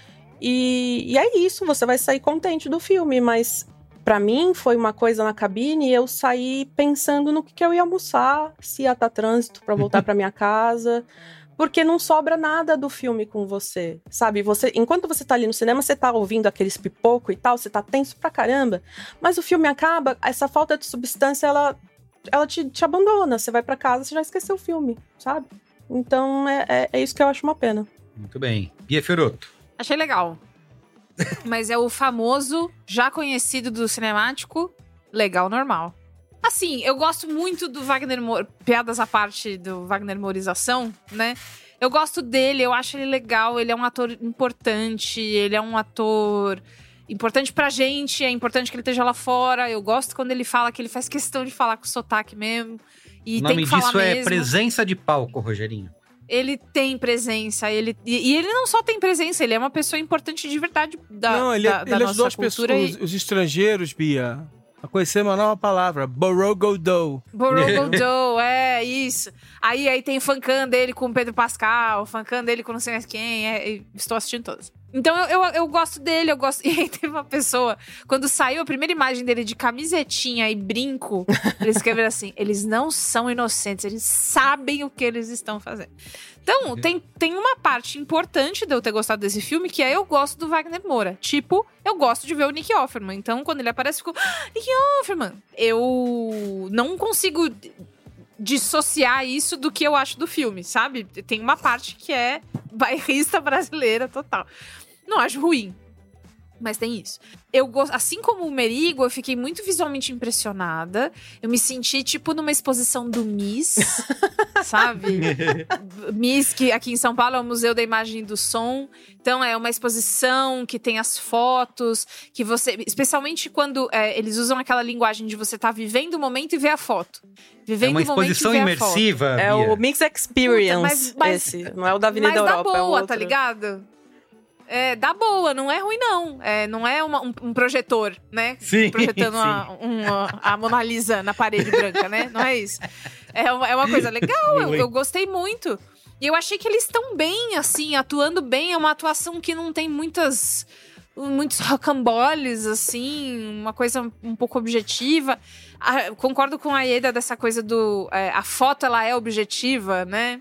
E é isso, você vai sair contente do filme, mas pra mim foi uma coisa na cabine e eu saí pensando no que eu ia almoçar, se ia estar trânsito pra voltar pra minha casa... Porque não sobra nada do filme com você, sabe? Enquanto você tá ali no cinema, você tá ouvindo aqueles pipoco e tal, você tá tenso pra caramba. Mas o filme acaba, essa falta de substância, ela te abandona. Você vai pra casa, você já esqueceu o filme, sabe? Então, é isso que eu acho uma pena. Muito bem. Bia Fiorotto. Achei legal. Mas é o famoso, já conhecido do cinemático, legal normal. Assim, eu gosto muito do Wagner Moura, piadas à parte do Wagner Mourização, né? Eu gosto dele, eu acho ele legal, ele é um ator importante, importante pra gente, é importante que ele esteja lá fora. Eu gosto quando ele fala, que ele faz questão de falar com sotaque mesmo. E o nome tem que falar disso é mesmo. presença de palco, Rogerinho. Ele tem presença, e ele não só tem presença, ele é uma pessoa importante de verdade da nossa ajudou as cultura. Pessoas, os estrangeiros, Bia, a conhecer uma nova palavra, Borogodó. Borogodó, isso. Aí tem fancam dele com o Pedro Pascal, fancam dele com não sei mais quem. Estou assistindo todos. Então eu gosto dele, eu gosto... E aí teve uma pessoa, quando saiu a primeira imagem dele de camisetinha e brinco, eles escreveram assim, eles não são inocentes, eles sabem o que eles estão fazendo. Então, tem uma parte importante de eu ter gostado desse filme, que é eu gosto do Wagner Moura. Tipo, eu gosto de ver o Nick Offerman. Então, quando ele aparece, eu fico... Nick Offerman! Eu não consigo dissociar isso do que eu acho do filme, sabe? Tem uma parte que é bairrista brasileira total. Não acho ruim, mas tem isso. Eu gosto, assim como o Merigo, eu fiquei muito visualmente impressionada. Eu me senti, tipo, numa exposição do Miss, sabe? Miss, que aqui em São Paulo é o Museu da Imagem e do Som. Então, é uma exposição que tem as fotos, que você... Especialmente quando eles usam aquela linguagem de você estar vivendo o momento e ver a foto. Vivendo uma exposição imersiva, É o Mix Experience, puta, mas esse. Não é o da Avenida Europa. Europa, Mas dá boa, é o outro. tá ligado? Dá boa, não é ruim, não. Não é um projetor, né? Sim, projetando a Mona Lisa na parede branca, né? Não é isso. É uma coisa legal, eu gostei muito. E eu achei que eles estão bem, assim, atuando bem. É uma atuação que não tem muitos rocamboles, assim, uma coisa um pouco objetiva. Concordo com a Ieda dessa coisa do... a foto, ela é objetiva, né?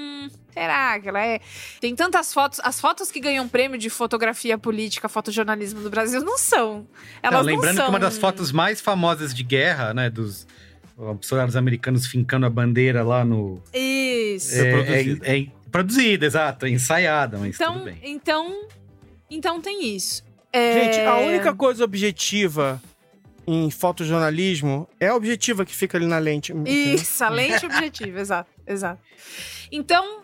Será que ela é? Tem tantas fotos. As fotos que ganham prêmio de fotografia política, fotojornalismo do Brasil não são. Elas lembrando não são... que uma das fotos mais famosas de guerra, né, dos soldados americanos fincando a bandeira lá no... Isso. É produzida, exato. É ensaiada, mas tudo bem. Então tem isso. Gente, a única coisa objetiva em fotojornalismo é a objetiva que fica ali na lente. Isso, a lente objetiva, exato. Então,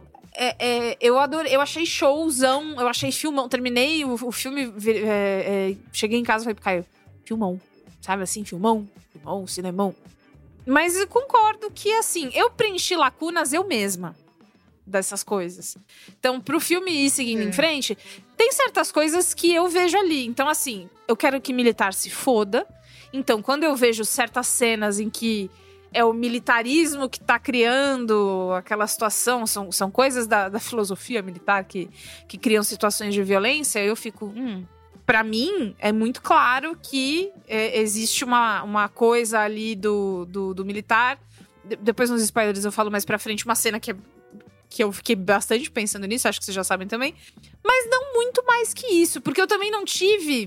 eu adorei, eu achei showzão, eu achei filmão. Terminei o filme, cheguei em casa e falei, Caio, filmão, sabe assim, filmão, cinemão. Mas eu concordo que, assim, eu preenchi lacunas eu mesma dessas coisas. Então, pro filme ir seguindo em frente, tem certas coisas que eu vejo ali. Então, assim, eu quero que militar se foda. Então, quando eu vejo certas cenas em que é o militarismo que tá criando aquela situação, são coisas da filosofia militar que criam situações de violência, eu fico... Pra mim, é muito claro que existe uma coisa ali do militar. Depois nos spoilers eu falo mais pra frente, uma cena que eu fiquei bastante pensando nisso, acho que vocês já sabem também. Mas não muito mais que isso, porque eu também não tive...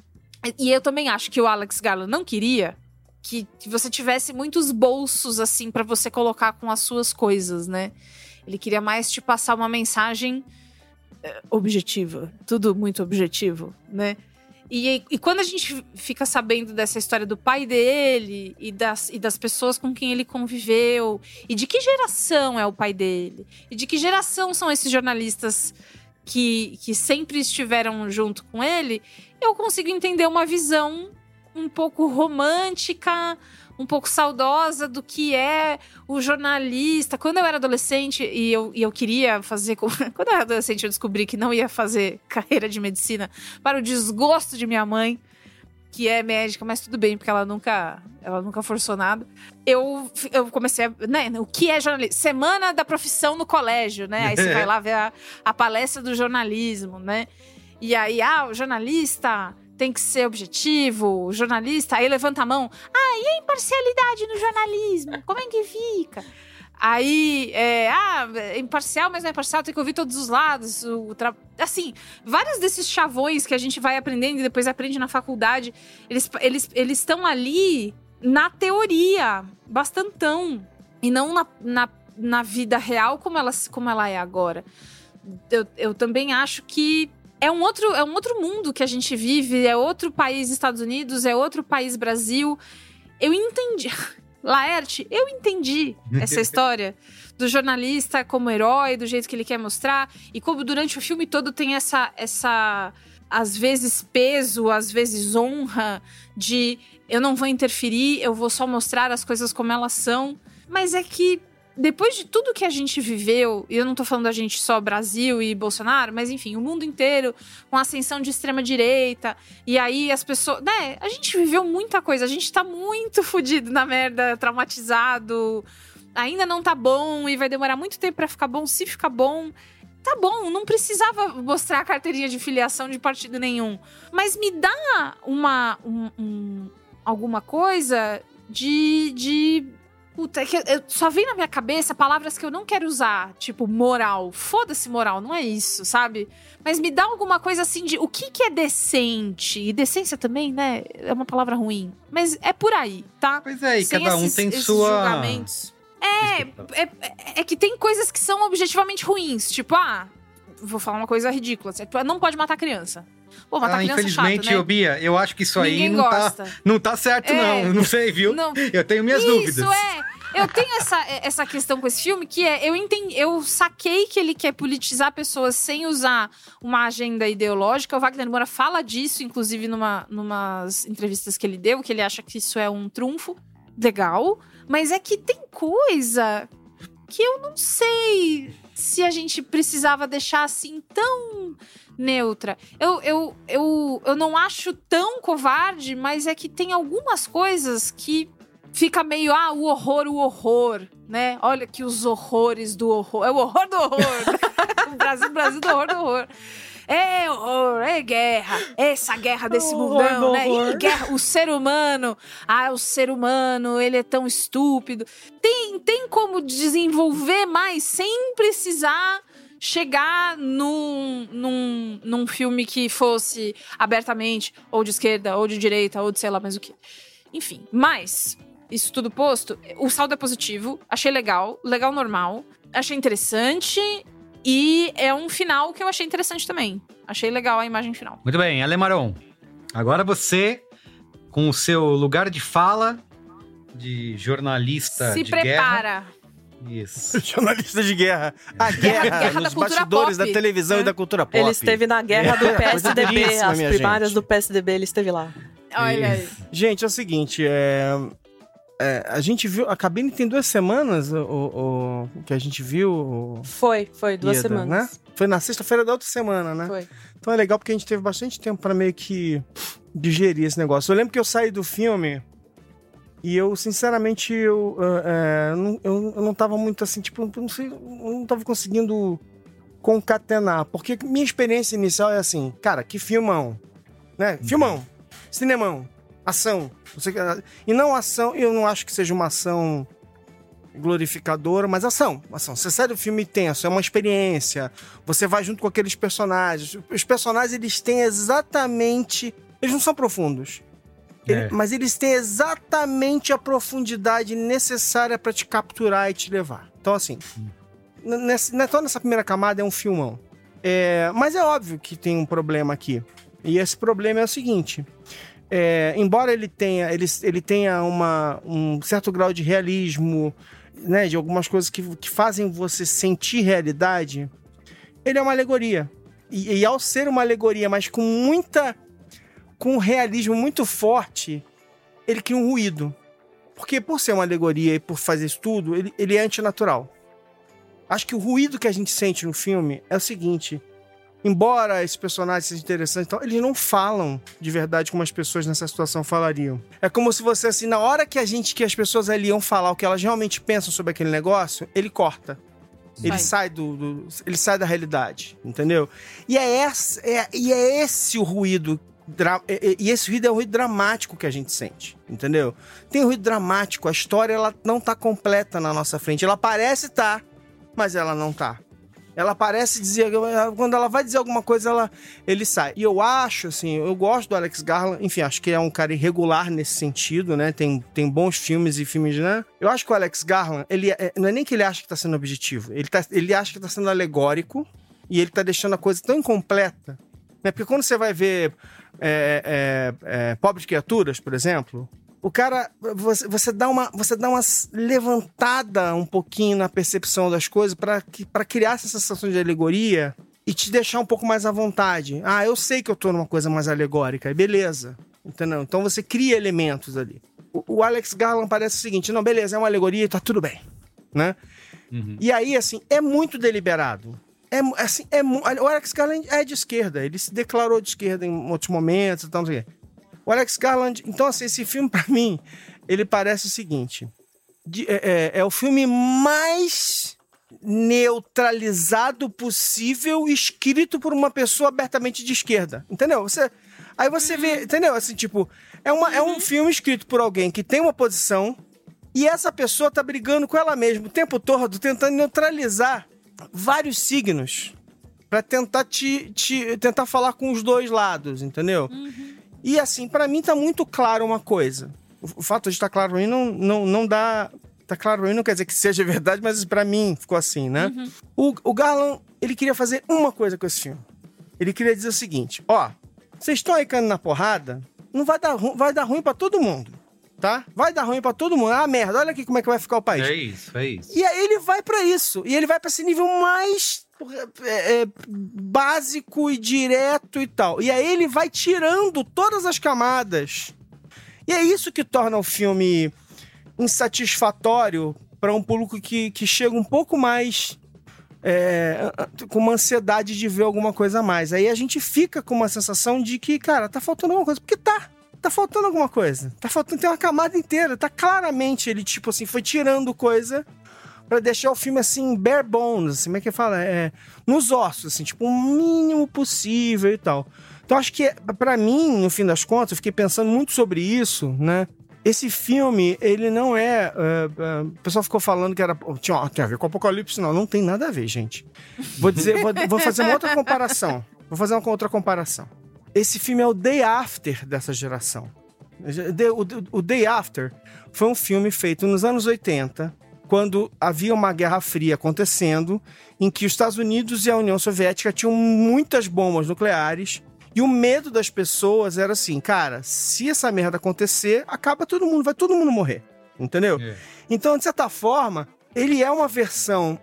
E eu também acho que o Alex Garland não queria que você tivesse muitos bolsos, assim, pra você colocar com as suas coisas, né? Ele queria mais te passar uma mensagem objetiva. Tudo muito objetivo, né? E quando a gente fica sabendo dessa história do pai dele e das pessoas com quem ele conviveu, e de que geração é o pai dele, e de que geração são esses jornalistas que sempre estiveram junto com ele, eu consigo entender uma visão um pouco romântica, um pouco saudosa do que é o jornalista. Quando eu era adolescente e eu queria fazer... Quando eu era adolescente eu descobri que não ia fazer carreira de medicina, para o desgosto de minha mãe, que é médica, mas tudo bem, porque ela nunca forçou nada. Eu comecei a... Né, o que é jornalismo? Semana da profissão no colégio, né? Aí você vai lá ver a palestra do jornalismo, né? E aí, o jornalista... tem que ser objetivo, o jornalista, aí levanta a mão. E a imparcialidade no jornalismo? Como é que fica? Aí, é imparcial, mas não é imparcial, tem que ouvir todos os lados. Assim, vários desses chavões que a gente vai aprendendo e depois aprende na faculdade, eles estão ali na teoria, bastantão. E não na vida real como ela é agora. Eu também acho que é um outro mundo que a gente vive, é outro país Estados Unidos, é outro país Brasil. Eu entendi, Laerte, eu entendi essa história do jornalista como herói, do jeito que ele quer mostrar, e como durante o filme todo tem essa às vezes peso, às vezes honra, de eu não vou interferir, eu vou só mostrar as coisas como elas são. Mas é que depois de tudo que a gente viveu, e eu não tô falando da gente só Brasil e Bolsonaro, mas enfim, o mundo inteiro, com a ascensão de extrema-direita, e aí as pessoas... Né, a gente viveu muita coisa, a gente tá muito fudido na merda, traumatizado, ainda não tá bom, e vai demorar muito tempo pra ficar bom, se ficar bom. Tá bom, não precisava mostrar a carteirinha de filiação de partido nenhum. Mas me dá alguma coisa de... Puta, é que eu só vem na minha cabeça palavras que eu não quero usar. Tipo, moral. Foda-se moral, não é isso, sabe? Mas me dá alguma coisa assim de... O que é decente? E decência também, né? É uma palavra ruim. Mas é por aí, tá? Pois é, e cada um tem sua... julgamentos. É que tem coisas que são objetivamente ruins. Tipo, vou falar uma coisa ridícula. Você não pode matar criança. Pô, matar criança é chato, né? Infelizmente, Bia, eu acho que isso Ninguém aí não tá certo, não. Não sei, viu? Não. Eu tenho minhas dúvidas. Eu tenho essa questão com esse filme, que eu saquei que ele quer politizar pessoas sem usar uma agenda ideológica. O Wagner Moura fala disso, inclusive, numas entrevistas que ele deu, que ele acha que isso é um trunfo. Legal. Mas é que tem coisa que eu não sei se a gente precisava deixar assim tão neutra. Eu não acho tão covarde, mas é que tem algumas coisas que fica meio, o horror, né? Olha que os horrores do horror. É o horror do horror. O Brasil do horror. É horror, é guerra. Essa guerra desse mundão, né? E guerra, o ser humano. O ser humano, ele é tão estúpido. Tem como desenvolver mais sem precisar chegar num filme que fosse abertamente ou de esquerda, ou de direita, ou de sei lá mais o que. Enfim, mas... Isso tudo posto, o saldo é positivo. Achei legal normal. Achei interessante. E é um final que eu achei interessante também. Achei legal a imagem final. Muito bem, Ale Maron. Agora você, com o seu lugar de fala de jornalista de guerra. Se prepara. Isso. Jornalista de guerra. A guerra nos bastidores da televisão e da cultura pop. Ele esteve na guerra do PSDB. As primárias do PSDB, ele esteve lá. Olha aí. Gente, é o seguinte, a gente viu... A cabine tem 2 semanas, o que a gente viu... Foi 2 semanas. Né? Foi na sexta-feira da outra semana, né? Foi. Então é legal porque a gente teve bastante tempo pra meio que digerir esse negócio. Eu lembro que eu saí do filme e eu, sinceramente, eu não tava muito assim, tipo, eu não tava conseguindo concatenar. Porque minha experiência inicial é assim, cara, que filmão, né? Filmão, cinemão, ação. E não ação, eu não acho que seja uma ação glorificadora, mas ação. Você sai do filme tenso, é uma experiência. Você vai junto com aqueles personagens. Os personagens, eles têm exatamente... Eles não são profundos. Mas eles têm exatamente a profundidade necessária pra te capturar e te levar. Então, assim, toda essa primeira camada é um filmão. Mas é óbvio que tem um problema aqui. E esse problema é o seguinte... embora ele tenha um certo grau de realismo, né, de algumas coisas que fazem você sentir realidade, ele é uma alegoria. E ao ser uma alegoria, mas com um realismo muito forte, ele cria um ruído. Porque por ser uma alegoria e por fazer isso tudo, ele é antinatural. Acho que o ruído que a gente sente no filme é o seguinte... Embora esses personagens sejam interessantes, então, eles não falam de verdade como as pessoas nessa situação falariam. É como se você, assim, na hora que as pessoas ali iam falar o que elas realmente pensam sobre aquele negócio, ele corta. Ele sai ele sai da realidade, entendeu? E é esse o ruído. E esse ruído é o ruído dramático que a gente sente, entendeu? Tem um ruído dramático, a história ela não tá completa na nossa frente. Ela parece estar, mas ela não tá. Ela parece dizer... Quando ela vai dizer alguma coisa, ele sai. E eu acho, assim... Eu gosto do Alex Garland. Enfim, acho que é um cara irregular nesse sentido, né? Tem bons filmes e filmes, né? Eu acho que o Alex Garland... não é nem que ele acha que tá sendo objetivo. Ele acha que tá sendo alegórico. E ele tá deixando a coisa tão incompleta. Né? Porque quando você vai ver... Pobres Criaturas, por exemplo... O cara, você dá uma levantada um pouquinho na percepção das coisas para criar essa sensação de alegoria e te deixar um pouco mais à vontade. Eu sei que eu tô numa coisa mais alegórica, beleza, entendeu? Então você cria elementos ali. O Alex Garland parece o seguinte, não, beleza, é uma alegoria, tá tudo bem, né? Uhum. E aí, assim, é muito deliberado. O Alex Garland é de esquerda, ele se declarou de esquerda em outros momentos e tal, não sei o quê. O Alex Garland... Então, assim, esse filme, pra mim, ele parece o seguinte... É o filme mais neutralizado possível, escrito por uma pessoa abertamente de esquerda, entendeu? Aí você vê, entendeu? Assim, tipo, é um filme escrito por alguém que tem uma posição e essa pessoa tá brigando com ela mesma o tempo todo, tentando neutralizar vários signos pra tentar tentar falar com os dois lados, entendeu? E assim, pra mim tá muito claro uma coisa. O fato de estar claro aí não dá... Tá claro aí não quer dizer que seja verdade, mas pra mim ficou assim, né? O Garland, ele queria fazer uma coisa com esse filme. Ele queria dizer o seguinte, vocês estão aí caindo na porrada, não vai dar ruim pra todo mundo, tá? Vai dar ruim pra todo mundo. Ah, merda, olha aqui como é que vai ficar o país. É isso. E aí ele vai pra isso. E ele vai pra esse nível mais básico e direto e tal. E aí ele vai tirando todas as camadas. E é isso que torna o filme insatisfatório para um público que chega um pouco mais com uma ansiedade de ver alguma coisa a mais. Aí a gente fica com uma sensação de que, cara, tá faltando alguma coisa. Porque tá faltando alguma coisa. Tá faltando, tem uma camada inteira. Tá claramente, ele, tipo assim, foi tirando coisa pra deixar o filme, assim, bare bones, assim, como é que fala? Nos ossos, assim, tipo, o mínimo possível e tal. Então, acho que, pra mim, no fim das contas, eu fiquei pensando muito sobre isso, né? Esse filme, ele não é... o pessoal ficou falando que tinha a ver com o Apocalipse. Não tem nada a ver, gente. Vou fazer uma outra comparação. Esse filme é o Day After dessa geração. O Day After foi um filme feito nos anos 80, quando havia uma Guerra Fria acontecendo, em que os Estados Unidos e a União Soviética tinham muitas bombas nucleares, e o medo das pessoas era assim, cara, se essa merda acontecer, acaba todo mundo, vai todo mundo morrer, entendeu? Então, de certa forma, ele é uma versão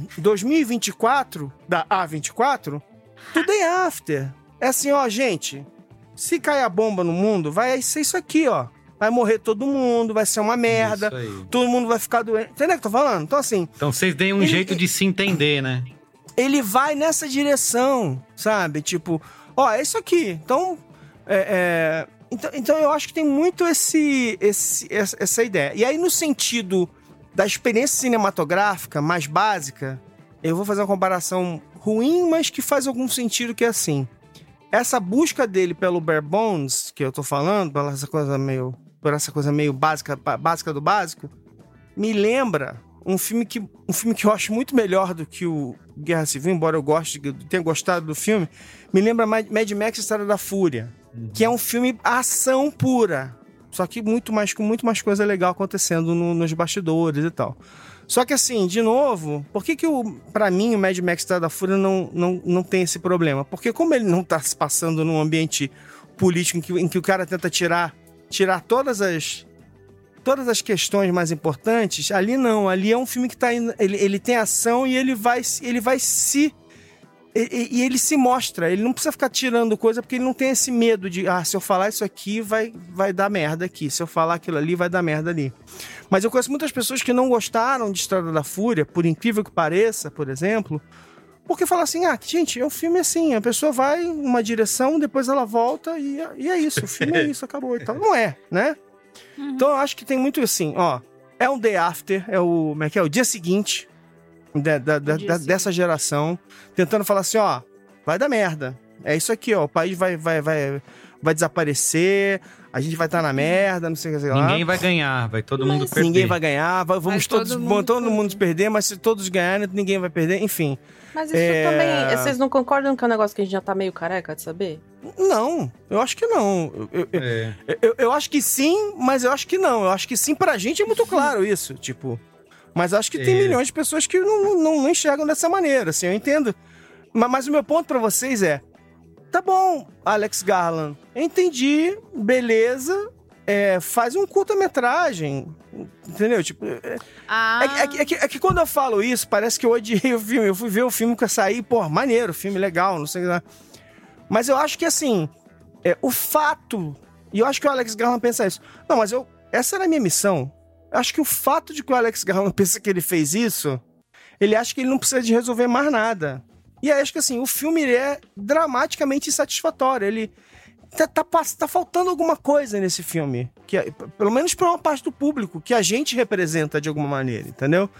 2024 da A24 do Day After. É assim, gente, se cair a bomba no mundo, vai ser isso aqui, vai morrer todo mundo, vai ser uma merda, todo mundo vai ficar doente. Entendeu o que eu tô falando? Então, assim... Então, vocês deem um jeito de se entender, né? Ele vai nessa direção, sabe? Tipo, é isso aqui. Então, então eu acho que tem muito essa ideia. E aí, no sentido da experiência cinematográfica mais básica, eu vou fazer uma comparação ruim, mas que faz algum sentido, que é assim. Essa busca dele pelo bare bones, que eu tô falando, por essa coisa meio básica do básico, me lembra um filme que eu acho muito melhor do que o Guerra Civil, embora eu tenha gostado do filme, me lembra Mad Max Estrada da Fúria, que é um filme ação pura, só que com muito mais coisa legal acontecendo nos bastidores e tal. Só que assim, de novo, por que pra mim o Mad Max Estrada da Fúria não tem esse problema? Porque como ele não tá se passando num ambiente político em que o cara tenta tirar todas as questões mais importantes, ali não. Ali é um filme que tá indo, ele tem ação e ele se mostra. Ele não precisa ficar tirando coisa porque ele não tem esse medo de, se eu falar isso aqui vai dar merda aqui, se eu falar aquilo ali vai dar merda ali. Mas eu conheço muitas pessoas que não gostaram de Estrada da Fúria, por incrível que pareça, por exemplo, porque falam assim, gente, é um filme assim, a pessoa vai numa direção, depois ela volta e é isso, o filme é isso, acabou e tal. Não é, né? Então eu acho que tem muito assim, é um Day After, é o dia seguinte dessa geração, tentando falar assim, vai dar merda, é isso aqui, o país vai desaparecer, a gente vai estar na merda, não sei o que lá. Ninguém vai ganhar, vai todo mundo perder. Ninguém vai ganhar, todo mundo perder, mas se todos ganharem, ninguém vai perder, enfim. Mas isso também, vocês não concordam que é um negócio que a gente já tá meio careca de saber? Não, eu acho que não. Eu acho que sim, mas eu acho que não. Eu acho que sim, pra gente é muito claro isso, tipo... Mas acho que tem milhões de pessoas que não enxergam dessa maneira, assim, eu entendo. Mas o meu ponto pra vocês é... Tá bom, Alex Garland, entendi, beleza, faz um curta-metragem, entendeu? Tipo, é que quando eu falo isso, parece que eu odiei o filme. Eu fui ver o filme que eu saí, maneiro, filme legal, não sei o que lá. Mas eu acho que, assim, o fato... E eu acho que o Alex Garland pensa isso. Não, mas essa era a minha missão. Eu acho que o fato de que o Alex Garland pensa que ele fez isso, ele acha que ele não precisa de resolver mais nada. E aí acho que, assim, o filme é dramaticamente insatisfatório. Ele... Tá faltando alguma coisa nesse filme. Pelo menos pra uma parte do público, que a gente representa de alguma maneira, entendeu?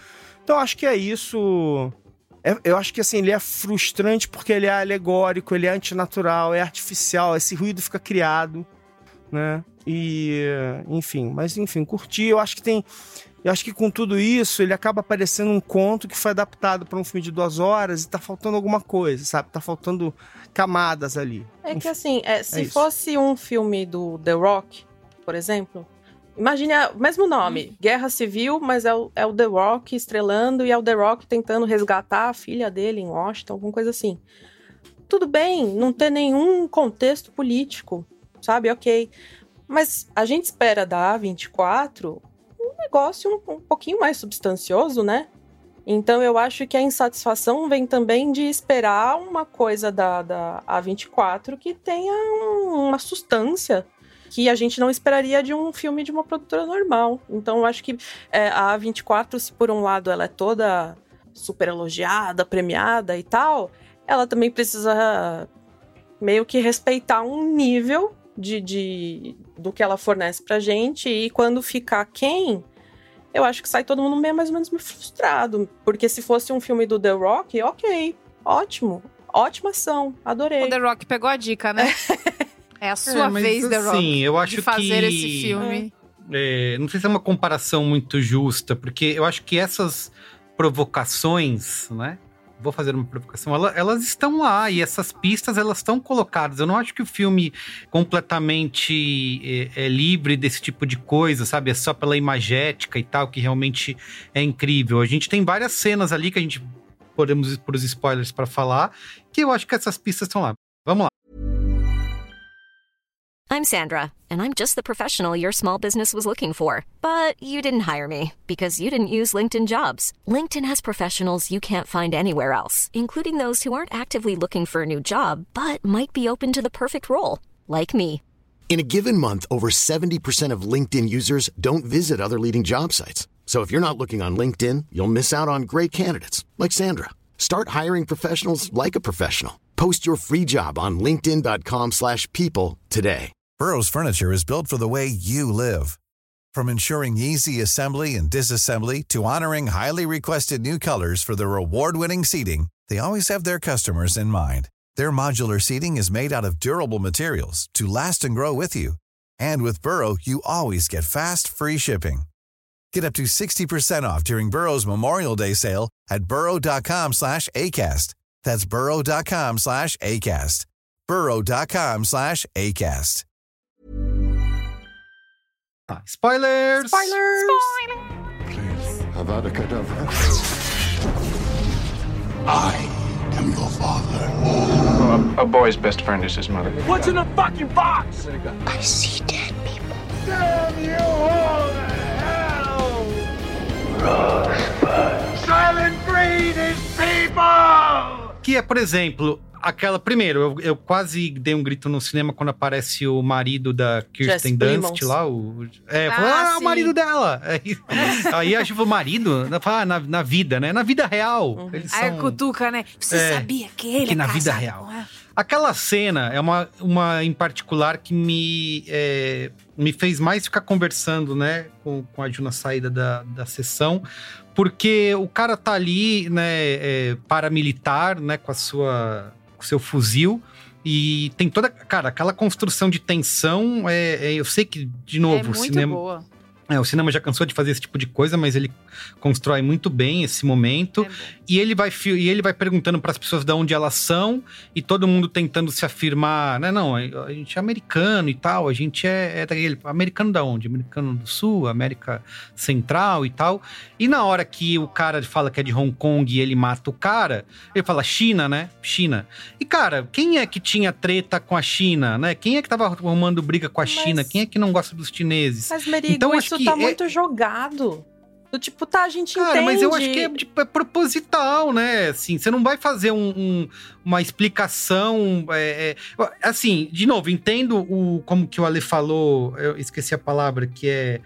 Então, acho que é isso. Eu acho que, assim, ele é frustrante porque ele é alegórico, ele é antinatural, é artificial, esse ruído fica criado, né? E, enfim, curti. Eu acho que com tudo isso, ele acaba parecendo um conto que foi adaptado para um filme de 2 horas e tá faltando alguma coisa, sabe? Tá faltando camadas ali. É que assim, se fosse um filme do The Rock, por exemplo, imagine o mesmo nome, Guerra Civil, mas é o The Rock estrelando e é o The Rock tentando resgatar a filha dele em Washington, alguma coisa assim. Tudo bem, não ter nenhum contexto político, sabe? Ok. Mas a gente espera da A24 um negócio um pouquinho mais substancioso, né? Então eu acho que a insatisfação vem também de esperar uma coisa da A24 que tenha uma substância que a gente não esperaria de um filme de uma produtora normal. Então eu acho que a A24, se por um lado ela é toda super elogiada, premiada e tal, ela também precisa meio que respeitar um nível do que ela fornece pra gente, e quando ficar quem, eu acho que sai todo mundo mais ou menos frustrado, porque se fosse um filme do The Rock, ok, ótimo, ótima ação, adorei. O The Rock pegou a dica, né? É a sua vez, The Rock, sim, eu acho de fazer esse filme. Não sei se é uma comparação muito justa, porque eu acho que essas provocações, né? Vou fazer uma provocação, elas estão lá, e essas pistas, elas estão colocadas. Eu não acho que o filme completamente é livre desse tipo de coisa, sabe? É só pela imagética e tal, que realmente é incrível. A gente tem várias cenas ali que a gente podemos ir por os spoilers para falar, que eu acho que essas pistas estão lá. Vamos lá. I'm Sandra, and I'm just the professional your small business was looking for. But you didn't hire me, because you didn't use LinkedIn Jobs. LinkedIn has professionals you can't find anywhere else, including those who aren't actively looking for a new job, but might be open to the perfect role, like me. In a given month, over 70% of LinkedIn users don't visit other leading job sites. So if you're not looking on LinkedIn, you'll miss out on great candidates, like Sandra. Start hiring professionals like a professional. Post your free job on linkedin.com/people today. Burrow's furniture is built for the way you live. From ensuring easy assembly and disassembly to honoring highly requested new colors for their award-winning seating, they always have their customers in mind. Their modular seating is made out of durable materials to last and grow with you. And with Burrow, you always get fast, free shipping. Get up to 60% off during Burrow's Memorial Day sale at burrow.com/ACAST. That's burrow.com/ACAST. burrow.com/ACAST. Spoilers! Please, Avada Kedavra. I am your father. A boy's best friend is his mother. What's in the fucking box? I see dead people. Damn you all to hell! Rosebud. Silent breed is people! Que é, por exemplo, aquela... Primeiro, eu quase dei um grito no cinema quando aparece o marido da Kirsten Dunst lá. O marido dela! Aí a gente falou, marido? Na vida, né? Na vida real. Eles Aí cutuca, né? Você sabia que ele na vida real. Aquela cena é uma em particular que me fez mais ficar conversando, né? Com a Ju na saída da sessão. Porque o cara tá ali, né? Paramilitar, né? Com o seu fuzil. E tem toda... Cara, aquela construção de tensão, eu sei que, de novo, o cinema... boa. O cinema já cansou de fazer esse tipo de coisa, mas ele constrói muito bem esse momento. E ele vai perguntando para as pessoas de onde elas são, e todo mundo tentando se afirmar, né? Não, a gente é americano e tal, a gente é daquele... Americano da onde? Americano do Sul, América Central e tal. E na hora que o cara fala que é de Hong Kong e ele mata o cara, ele fala China, né? China. E, cara, quem é que tinha treta com a China, né? Quem é que tava arrumando briga com a China? Quem é que não gosta dos chineses? Mas, Merigo, então, isso tá muito jogado. Do tipo, a gente entende. Mas eu acho que é proposital, né? Assim, você não vai fazer uma explicação... assim, de novo, entendo como que o Ale falou, eu esqueci a palavra, que é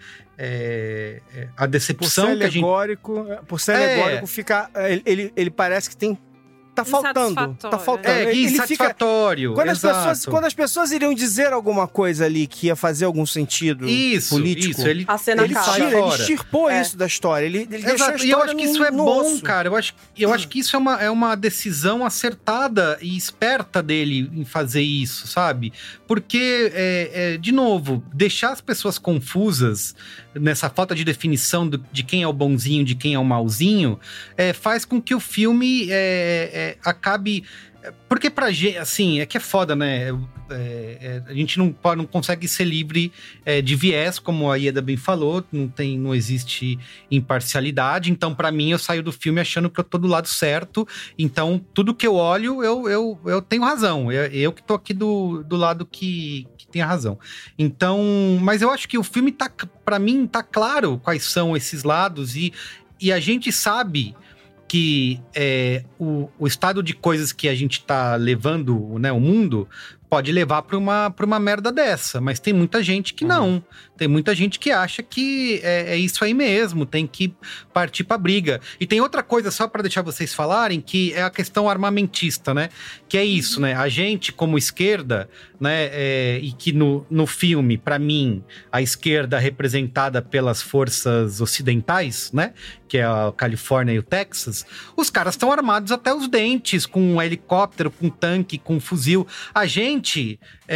a decepção que a gente... Por ser alegórico, fica... Ele parece que tem tá faltando. Tá faltando. Insatisfatório. Quando as pessoas iriam dizer alguma coisa ali que ia fazer algum sentido político, ele extirpou isso da história. Ele deixou a história. E eu acho que isso é bom, osso. cara. Eu acho que isso é uma decisão acertada e esperta dele em fazer isso, sabe? Porque, de novo, deixar as pessoas confusas nessa falta de definição de quem é o bonzinho, de quem é o malzinho, faz com que o filme acabe... Porque pra gente, assim, que é foda, né? A gente não consegue ser livre de viés, como a Ieda bem falou, não existe imparcialidade. Então, pra mim, eu saio do filme achando que eu tô do lado certo. Então, tudo que eu olho, eu tenho razão. Eu que tô aqui do lado que tem a razão. Então, mas eu acho que o filme pra mim, tá claro quais são esses lados e a gente sabe que o estado de coisas que a gente tá levando, né, o mundo, pode levar pra uma merda dessa. Mas tem muita gente que não. Tem muita gente que acha que é isso aí mesmo, tem que partir pra briga. E tem outra coisa, só pra deixar vocês falarem, que é a questão armamentista, né? Que é isso, né? A gente, como esquerda, né? E que no filme, pra mim, a esquerda representada pelas forças ocidentais, né? Que é a Califórnia e o Texas, os caras estão armados até os dentes, com um helicóptero, com um tanque, com um fuzil. A gente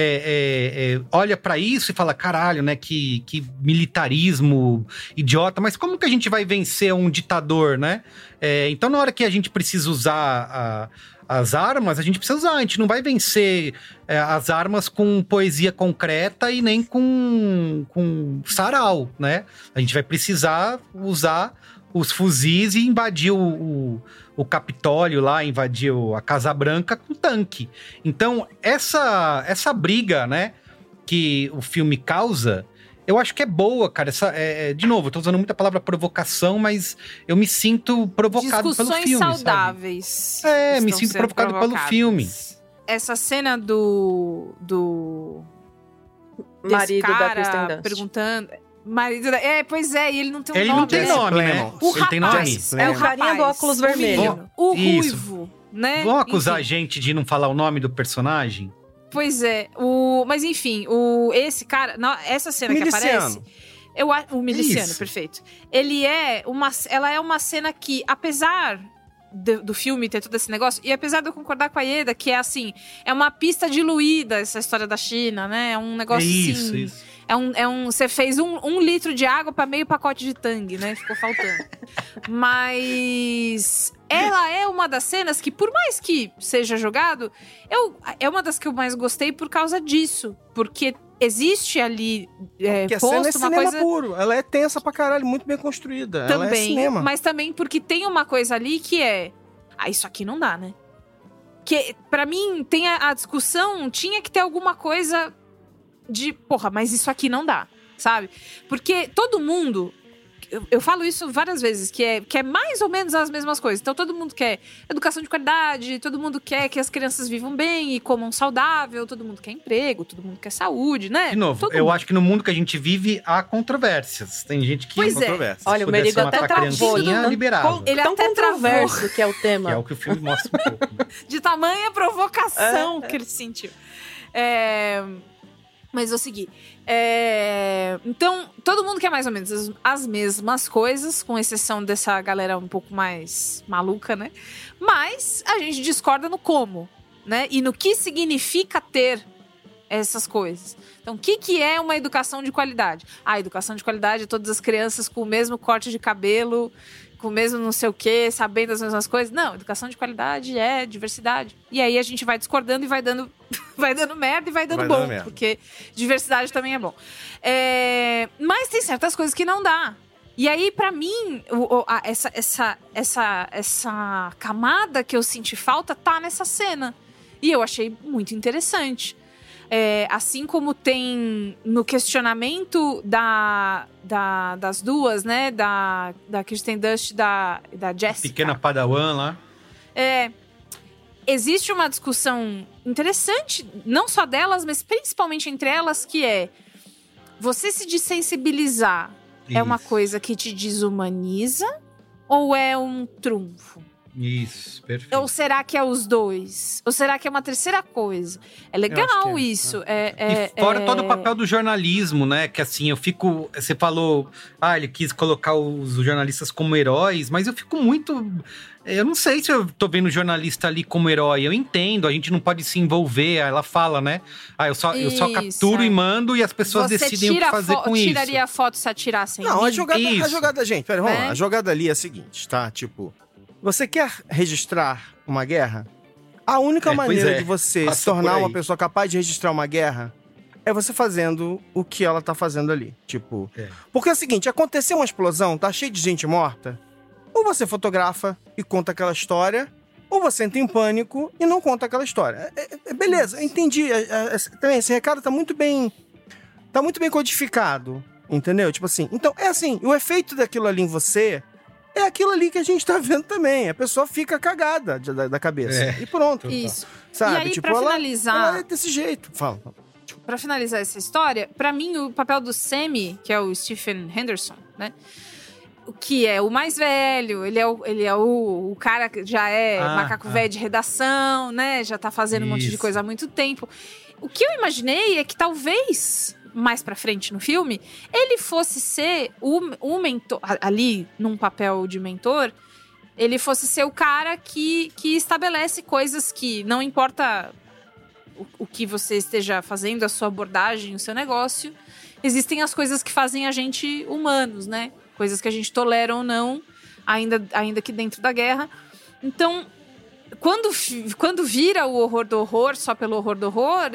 olha pra isso e fala, caralho, né? Que militarismo idiota, mas como que a gente vai vencer um ditador, né? Então, na hora que a gente precisa usar as armas, a gente precisa usar. A gente não vai vencer as armas com poesia concreta e nem com sarau, né? A gente vai precisar usar os fuzis e invadir o Capitólio lá, invadir a Casa Branca com tanque. Então, essa briga, né, que o filme causa, eu acho que é boa, cara. De novo, eu tô usando muita palavra provocação, mas eu me sinto provocado pelo filme, Discussões saudáveis. Me sinto provocado pelo filme. Essa cena do marido cara da Kristen Dunst perguntando... Marido da... pois é, e ele não tem um ele nome. Não tem nome, né? Ele tem nome. É o carinha do óculos vermelho. O ruivo, né? Vão acusar a gente de não falar o nome do personagem? Pois é. Mas enfim, esse cara... Essa cena Miliciano. que aparece... O miliciano, perfeito. Ela é uma cena que, apesar do filme ter todo esse negócio, e apesar de eu concordar com a Ieda, que é assim, é uma pista diluída essa história da China, né? É um negócio assim... Isso. Você fez um litro de água para meio pacote de Tang, né? Ficou faltando. Mas ela é uma das cenas que, por mais que seja jogado, é uma das que eu mais gostei por causa disso. Porque existe ali porque a cena é cinema puro. Ela é tensa pra caralho, muito bem construída. Também, ela é cinema. Mas também porque tem uma coisa ali que isso aqui não dá, né? Que, pra mim, tem a discussão, tinha que ter alguma coisa... porra, mas isso aqui não dá, sabe? Porque todo mundo... Eu falo isso várias vezes, que é mais ou menos as mesmas coisas. Então, todo mundo quer educação de qualidade, todo mundo quer que as crianças vivam bem e comam saudável, todo mundo quer emprego, todo mundo quer saúde, né? De novo, eu acho que no mundo que a gente vive, há controvérsias. Tem gente que... Pois é. Olha, o Merigo até travou. Ele tão até controverso que é o tema. Que é o que o filme mostra um pouco. De tamanha provocação que ele sentiu. Mas eu segui. Então, todo mundo quer mais ou menos as mesmas coisas, com exceção dessa galera um pouco mais maluca, né? Mas a gente discorda no como, né? E no que significa ter essas coisas. Então, o que é uma educação de qualidade? A educação de qualidade é todas as crianças com o mesmo corte de cabelo, com o mesmo não sei o quê, sabendo as mesmas coisas. Não, educação de qualidade é diversidade. E aí a gente vai discordando e vai dando merda e vai dando bom. Porque diversidade também é bom. Mas tem certas coisas que não dá. E aí, pra mim, essa camada que eu senti falta tá nessa cena. E eu achei muito interessante. Assim como tem no questionamento das duas, né? Da Kristen Dunst e da Jessica. Pequena Padawan lá. Existe uma discussão interessante, não só delas, mas principalmente entre elas, que é... Você se desensibilizar é uma coisa que te desumaniza ou é um trunfo? Isso, perfeito. Ou será que é os dois? Ou será que é uma terceira coisa? É legal isso. E fora todo o papel do jornalismo, né? Que assim, eu fico... Você falou, ele quis colocar os jornalistas como heróis, mas eu fico muito... Eu não sei se eu tô vendo o jornalista ali como herói. Eu entendo, a gente não pode se envolver. Ela fala, né? Eu só capturo e mando e as pessoas decidem o que fazer com isso. Você tiraria a foto se atirassem? Não, a jogada, gente, pera, vamos lá. A jogada ali é a seguinte, tá? Tipo, você quer registrar uma guerra? A única maneira de você se tornar uma pessoa capaz de registrar uma guerra é você fazendo o que ela tá fazendo ali. Tipo, porque é o seguinte, aconteceu uma explosão, tá cheio de gente morta, ou você fotografa e conta aquela história, ou você entra em pânico e não conta aquela história. Beleza, entendi. Também esse recado tá muito bem codificado, entendeu? Tipo assim, então é assim, o efeito daquilo ali em você é aquilo ali que a gente tá vendo também. A pessoa fica cagada da cabeça. E pronto. Isso. Sabe? E aí, tipo, pra finalizar... Ela é desse jeito. Fala. Pra finalizar essa história, pra mim, o papel do Sammy, que é o Stephen Henderson, né? Que é o mais velho, ele é o cara que já é macaco velho de redação, né? Já tá fazendo um monte de coisa há muito tempo. O que eu imaginei é que talvez, mais pra frente no filme, ele fosse ser o mentor, ali num papel de mentor, ele fosse ser o cara que estabelece coisas que não importa o que você esteja fazendo, a sua abordagem, o seu negócio, existem as coisas que fazem a gente humanos, né? Coisas que a gente tolera ou não, ainda que dentro da guerra. Então, quando vira o horror do horror, só pelo horror do horror,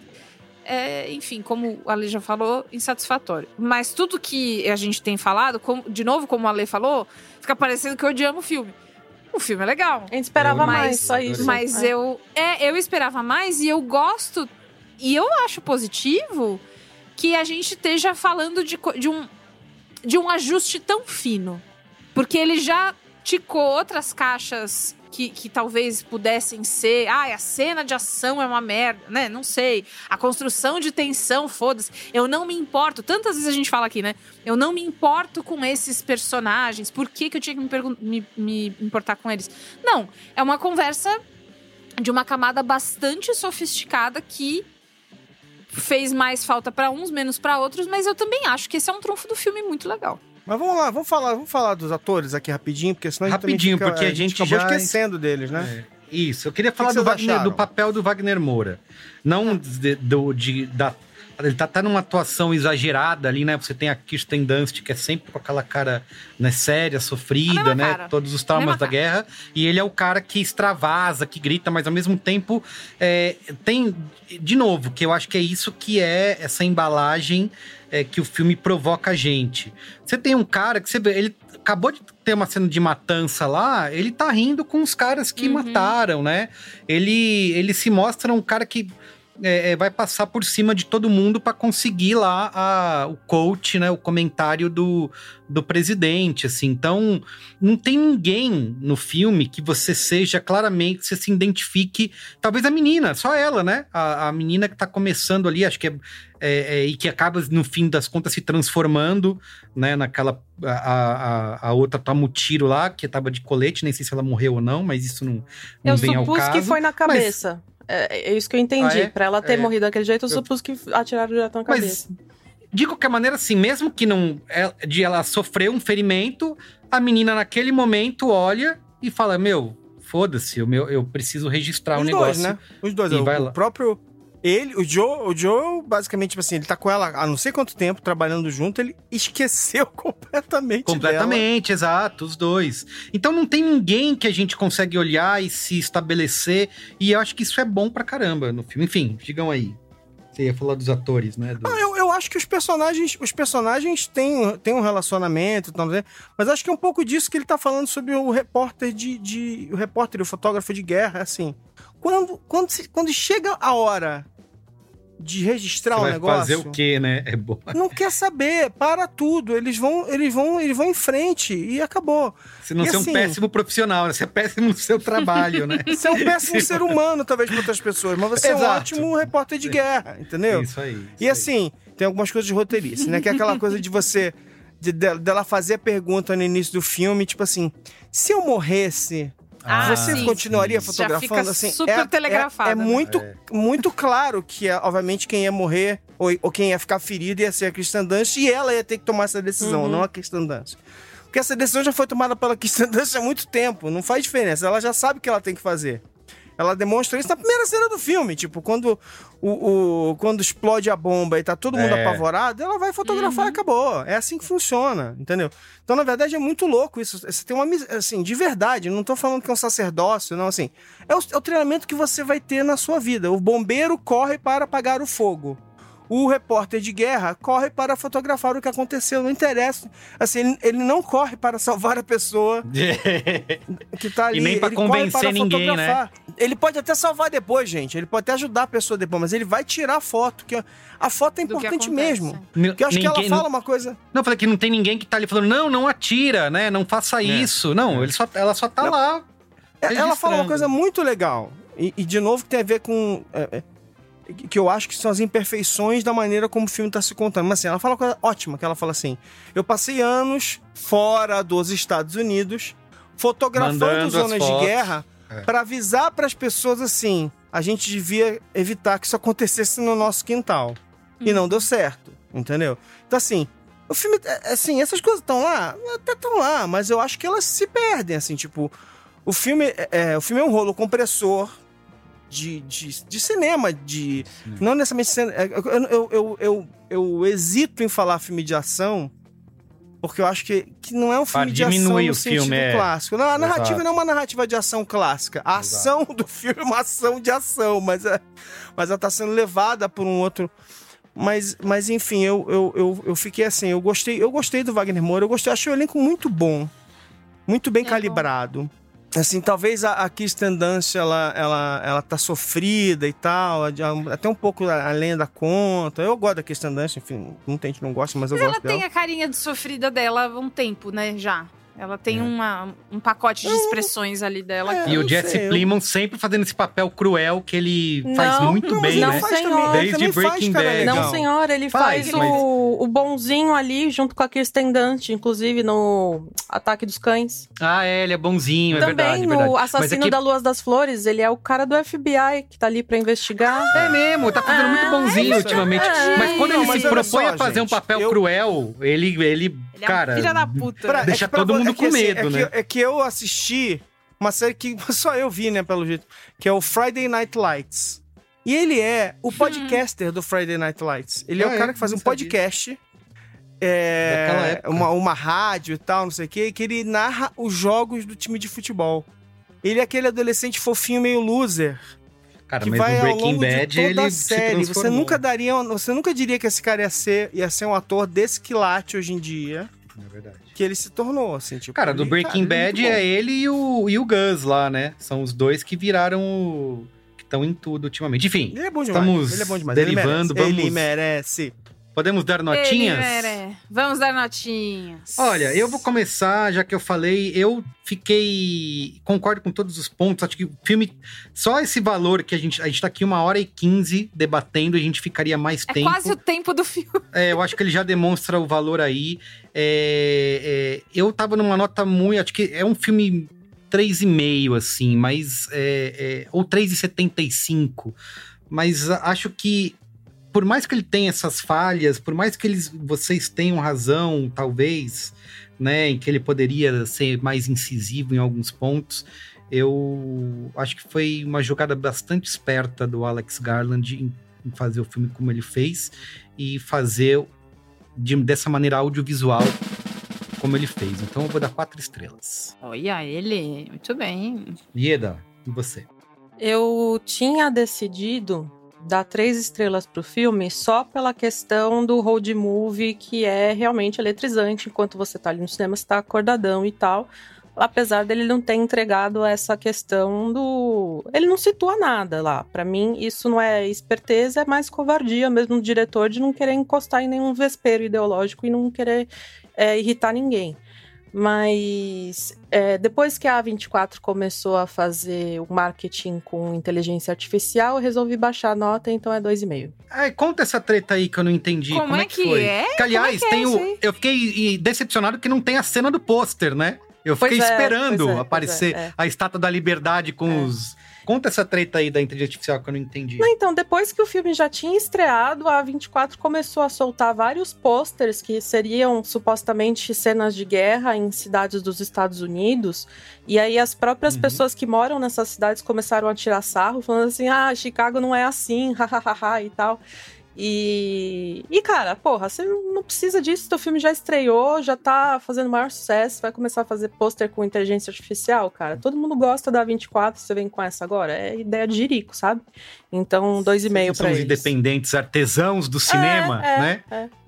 enfim, como a Ale já falou, insatisfatório. Mas tudo que a gente tem falado, de novo, como a Ale falou, fica parecendo que odiamos o filme. O filme é legal. A gente esperava mais, só isso. Mas eu esperava mais e eu gosto, e eu acho positivo que a gente esteja falando de um ajuste tão fino. Porque ele já ticou outras caixas que talvez pudessem ser... a cena de ação é uma merda, né? Não sei. A construção de tensão, foda-se. Eu não me importo. Tantas vezes a gente fala aqui, né? Eu não me importo com esses personagens. Por que eu tinha que me importar com eles? Não. É uma conversa de uma camada bastante sofisticada que fez mais falta pra uns, menos pra outros, mas eu também acho que esse é um trunfo do filme muito legal. Mas vamos lá, vamos falar dos atores aqui rapidinho, porque senão porque a gente acabou já esquecendo deles, né? Isso, eu queria falar do papel do Wagner Moura. Não ele tá numa atuação exagerada ali, né? Você tem a Kirsten Dunst, que é sempre com aquela cara, né, séria, sofrida, né? Cara. Todos os traumas da guerra. E ele é o cara que extravasa, que grita, mas ao mesmo tempo tem, de novo, que eu acho que é isso que é essa embalagem que o filme provoca a gente. Você tem um cara que você vê, ele acabou de ter uma cena de matança lá, ele tá rindo com os caras que mataram, né? Ele se mostra um cara que vai passar por cima de todo mundo para conseguir lá o quote, né, o comentário do presidente, assim. Então, não tem ninguém no filme que você seja claramente, você se identifique, talvez a menina, só ela, né, a menina que tá começando ali, acho que e que acaba, no fim das contas, se transformando, né, naquela... A outra toma o tiro lá, que tava de colete, nem sei se ela morreu ou não, mas isso não vem ao caso. Eu supus que foi na cabeça. É isso que eu entendi. Pra ela ter morrido daquele jeito, eu supus que atiraram direto na cabeça. Mas, de qualquer maneira, assim, mesmo que não... de ela sofrer um ferimento, a menina, naquele momento, olha e fala, foda-se, eu preciso registrar o negócio. Né? Os dois, o próprio... o Joe, basicamente, tipo assim, ele tá com ela há não sei quanto tempo, trabalhando junto, ele esqueceu completamente dela. Exato, os dois. Então não tem ninguém que a gente consegue olhar e se estabelecer, e eu acho que isso é bom pra caramba no filme. Enfim, digam aí. Você ia falar dos atores, né? Eu acho que os personagens têm um relacionamento, mas acho que é um pouco disso que ele tá falando sobre o repórter o repórter e o fotógrafo de guerra, assim. Quando chega a hora de registrar o negócio... fazer o quê, né? É bom. Não quer saber, para tudo. Eles vão em frente e acabou. Você não é um péssimo profissional, né? Você é péssimo no seu trabalho, né? Você é um péssimo ser humano, talvez, para outras pessoas, mas você é um ótimo repórter de guerra, entendeu? Isso aí. Assim, tem algumas coisas de roteirice, né? Que é aquela coisa de dela fazer a pergunta no início do filme, tipo assim, se eu morresse... Você sim, continuaria sim. fotografando? Já fica assim, super telegrafado. É muito claro que, obviamente, quem ia morrer ou quem ia ficar ferido ia ser a Kirsten Dunst e ela ia ter que tomar essa decisão, não a Kirsten Dunst. Porque essa decisão já foi tomada pela Kirsten Dunst há muito tempo, não faz diferença, ela já sabe o que ela tem que fazer. Ela demonstra isso na primeira cena do filme, tipo, quando explode a bomba e tá todo mundo apavorado, ela vai fotografar e acabou. É assim que funciona, entendeu? Então, na verdade, é muito louco isso. Você tem uma, assim, de verdade, não tô falando que é um sacerdócio, não, assim. É o treinamento que você vai ter na sua vida. O bombeiro corre para apagar o fogo. O repórter de guerra corre para fotografar o que aconteceu. Não interessa. Assim, ele não corre para salvar a pessoa que tá ali. E nem para convencer ninguém, né? Ele pode até salvar depois, gente. Ele pode até ajudar a pessoa depois, mas ele vai tirar a foto. Que a foto é importante mesmo. Porque eu acho que ela fala uma coisa... Não, eu falei que não tem ninguém que tá ali falando, não atira, né? Não faça isso. Não, ela só tá lá. Ela fala uma coisa muito legal. E de novo, que tem a ver com... que eu acho que são as imperfeições da maneira como o filme está se contando. Mas assim, ela fala uma coisa ótima, que ela fala assim, eu passei anos fora dos Estados Unidos, fotografando zonas de guerra, para avisar para as pessoas assim, a gente devia evitar que isso acontecesse no nosso quintal. E não deu certo, entendeu? Então assim, o filme, assim, essas coisas estão lá, até estão lá, mas eu acho que elas se perdem, assim, tipo, o filme é um rolo compressor, de cinema, não necessariamente cinema. Eu hesito em falar filme de ação, porque eu acho que não é um filme de ação no sentido clássico. Não, a narrativa não é uma narrativa de ação clássica. A ação do filme é uma ação de ação, mas ela tá sendo levada por um outro... Mas enfim, eu fiquei assim, eu gostei do Wagner Moura, achei o elenco muito bom, muito bem calibrado. Assim, talvez a Kirsten Dunst, ela tá sofrida e tal, até um pouco além da conta. Eu gosto da Kirsten Dunst, enfim, muita gente não gosta, mas eu gosto dela. Ela tem a carinha de sofrida dela há um tempo, né, já. Ela tem um pacote de expressões ali dela. E o Jesse Plemons sempre fazendo esse papel cruel que ele faz muito bem, né? Senhor. Desde Breaking Bad. Não, senhora, ele faz o bonzinho ali junto com a Kirsten Dunst, inclusive no Ataque dos Cães. Ah, ele é bonzinho, é verdade. Também no Assassino da Lua das Flores, ele é o cara do FBI que tá ali pra investigar. É mesmo, tá fazendo muito bonzinho ultimamente. Mas quando ele se propõe a fazer um papel cruel, ele cara, filha da puta. Deixa todo mundo com medo, né? É que eu assisti uma série que só eu vi, né, pelo jeito, que é o Friday Night Lights. E ele é o podcaster do Friday Night Lights. Ele é o cara que faz um podcast, uma rádio e tal, não sei o quê, que ele narra os jogos do time de futebol. Ele é aquele adolescente fofinho, meio loser. Cara, que mas vai no ao Breaking longo de Bad toda ele a série. se Você nunca diria que esse cara ia ser um ator desse quilate hoje em dia. É verdade. Que ele se tornou, assim, tipo... Cara, do Breaking Bad é ele e o Gus lá, né? São os dois que viraram que estão em tudo ultimamente. Enfim, ele é bom demais. Estamos ele é bom demais. derivando. Ele merece. Podemos dar notinhas? Vamos dar notinhas. Olha, eu vou começar, já que eu falei, concordo com todos os pontos, acho que o filme, só esse valor que a gente tá aqui 1h15 debatendo, a gente ficaria mais tempo. É quase o tempo do filme. Eu acho que ele já demonstra o valor aí. Eu tava numa nota muito, acho que é um filme 3,5, assim, mas... ou 3,75, mas acho que por mais que ele tenha essas falhas, por mais que vocês tenham razão, talvez, né, em que ele poderia ser mais incisivo em alguns pontos, eu acho que foi uma jogada bastante esperta do Alex Garland em fazer o filme como ele fez e fazer dessa maneira audiovisual como ele fez. Então eu vou dar 4 estrelas. Olha ele, muito bem. Ieda, e você? Eu tinha decidido dar 3 estrelas pro filme só pela questão do road movie, que é realmente eletrizante. Enquanto você tá ali no cinema, você tá acordadão e tal. Apesar dele não ter entregado essa questão do... Ele não situa nada lá. Pra mim, isso não é esperteza, é mais covardia mesmo do diretor de não querer encostar em nenhum vespeiro ideológico e não querer irritar ninguém. Mas depois que a A24 começou a fazer o marketing com inteligência artificial, eu resolvi baixar a nota, então é 2,5. Conta essa treta aí que eu não entendi. Como é que foi? É? Que, aliás, eu fiquei decepcionado que não tem a cena do pôster, né? Eu fiquei Pois é, esperando pois é, aparecer pois é. a Estátua da Liberdade com os... Conta essa treta aí da inteligência artificial que eu não entendi. Não, então, depois que o filme já tinha estreado, a A24 começou a soltar vários pôsteres que seriam supostamente cenas de guerra em cidades dos Estados Unidos. E aí as próprias pessoas que moram nessas cidades começaram a tirar sarro, falando assim, Chicago não é assim, hahaha e tal. E, cara, porra, você não precisa disso, teu filme já estreou, já tá fazendo maior sucesso, vai começar a fazer pôster com inteligência artificial, cara. Todo mundo gosta da A24, você vem com essa agora, é ideia de jirico, sabe? Então, 2,5 pra eles. São os independentes artesãos do cinema, né?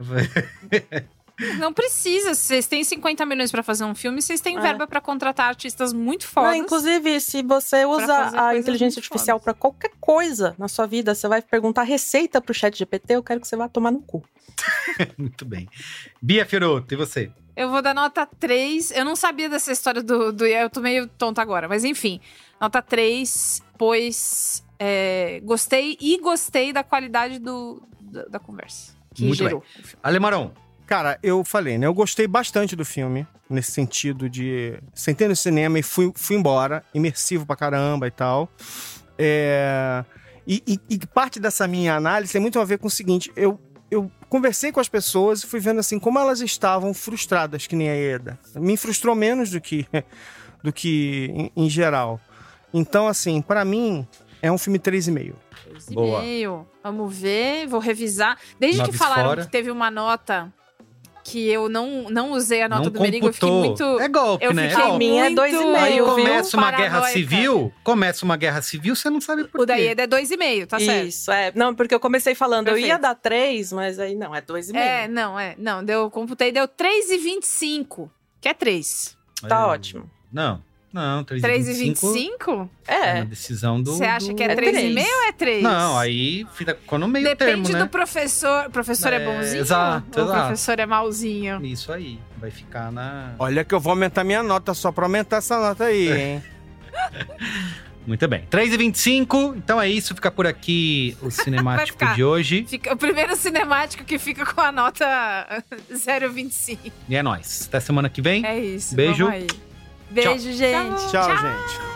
Não precisa, vocês têm 50 milhões pra fazer um filme, vocês têm verba pra contratar artistas muito fodas. Inclusive, se você usa a inteligência artificial pra qualquer coisa na sua vida, você vai perguntar receita pro ChatGPT, eu quero que você vá tomar no cu. Muito bem. Bia Fiorotto, e você? Eu vou dar nota 3. Eu não sabia dessa história do eu tô meio tonta agora, mas enfim. Nota 3, pois gostei da qualidade da conversa que Muito gerou. bem. Alemarão. Cara, eu falei, né? Eu gostei bastante do filme, nesse sentido de... Sentei no cinema e fui embora, imersivo pra caramba e tal. E parte dessa minha análise tem muito a ver com o seguinte, eu conversei com as pessoas e fui vendo assim, como elas estavam frustradas, que nem a Eda. Me frustrou menos do que em geral. Então, assim, pra mim, é um filme 3,5. 3,5. Vamos ver, vou revisar. Desde que falaram que teve uma nota... que eu não usei a nota do Merigo, eu fiquei muito... É golpe, né? A minha é 2,5. Aí começa uma guerra civil, você não sabe por quê. O da Ieda é 2,5, tá certo? Isso, Não, porque eu comecei falando, eu ia dar 3, mas aí não, é 2,5. Não, computei, deu 3,25, que é 3. Tá ótimo. Não, 3,25? É uma decisão do... Você acha que é 3,5 ou é 3? Não, aí ficou no meio termo, né? Depende do professor. O professor é bonzinho? Exato, ou o professor é malzinho? Isso aí, vai ficar na... Olha que eu vou aumentar minha nota só pra aumentar essa nota aí, hein? Muito bem. 3,25. Então é isso, fica por aqui o cinemático de hoje. Fica o primeiro cinemático que fica com a nota 0,25. E é nóis. Até semana que vem. É isso. Beijo. Vamos aí. Beijo, gente. Tchau, gente.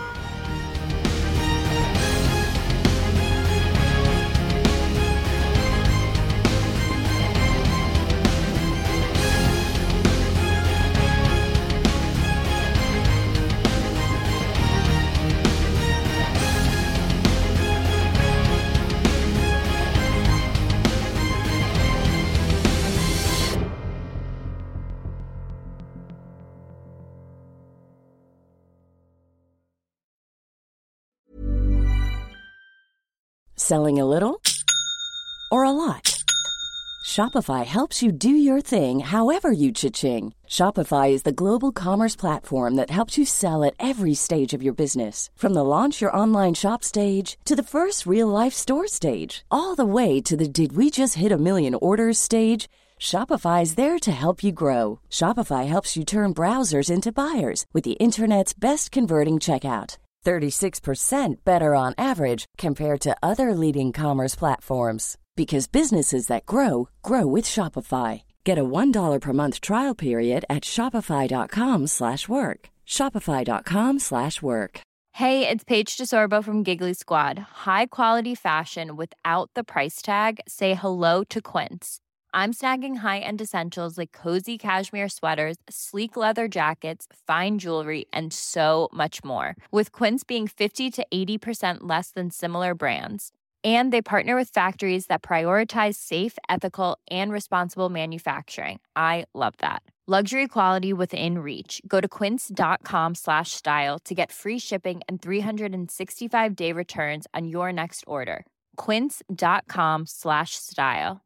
Selling a little or a lot? Shopify helps you do your thing however you cha-ching. Shopify is the global commerce platform that helps you sell at every stage of your business. From the launch your online shop stage to the first real-life store stage, all the way to the did we just hit a million orders stage. Shopify's there to help you grow. Shopify helps you turn browsers into buyers with the internet's best converting checkout. 36% better on average compared to other leading commerce platforms. Because businesses that grow, grow with Shopify. Get a $1 per month trial period at shopify.com/work. Shopify.com/work. Hey, it's Paige DeSorbo from Giggly Squad. High quality fashion without the price tag. Say hello to Quince. I'm snagging high-end essentials like cozy cashmere sweaters, sleek leather jackets, fine jewelry, and so much more. With Quince being 50 to 80% less than similar brands. And they partner with factories that prioritize safe, ethical, and responsible manufacturing. I love that. Luxury quality within reach. Go to quince.com/style to get free shipping and 365-day returns on your next order. Quince.com/style.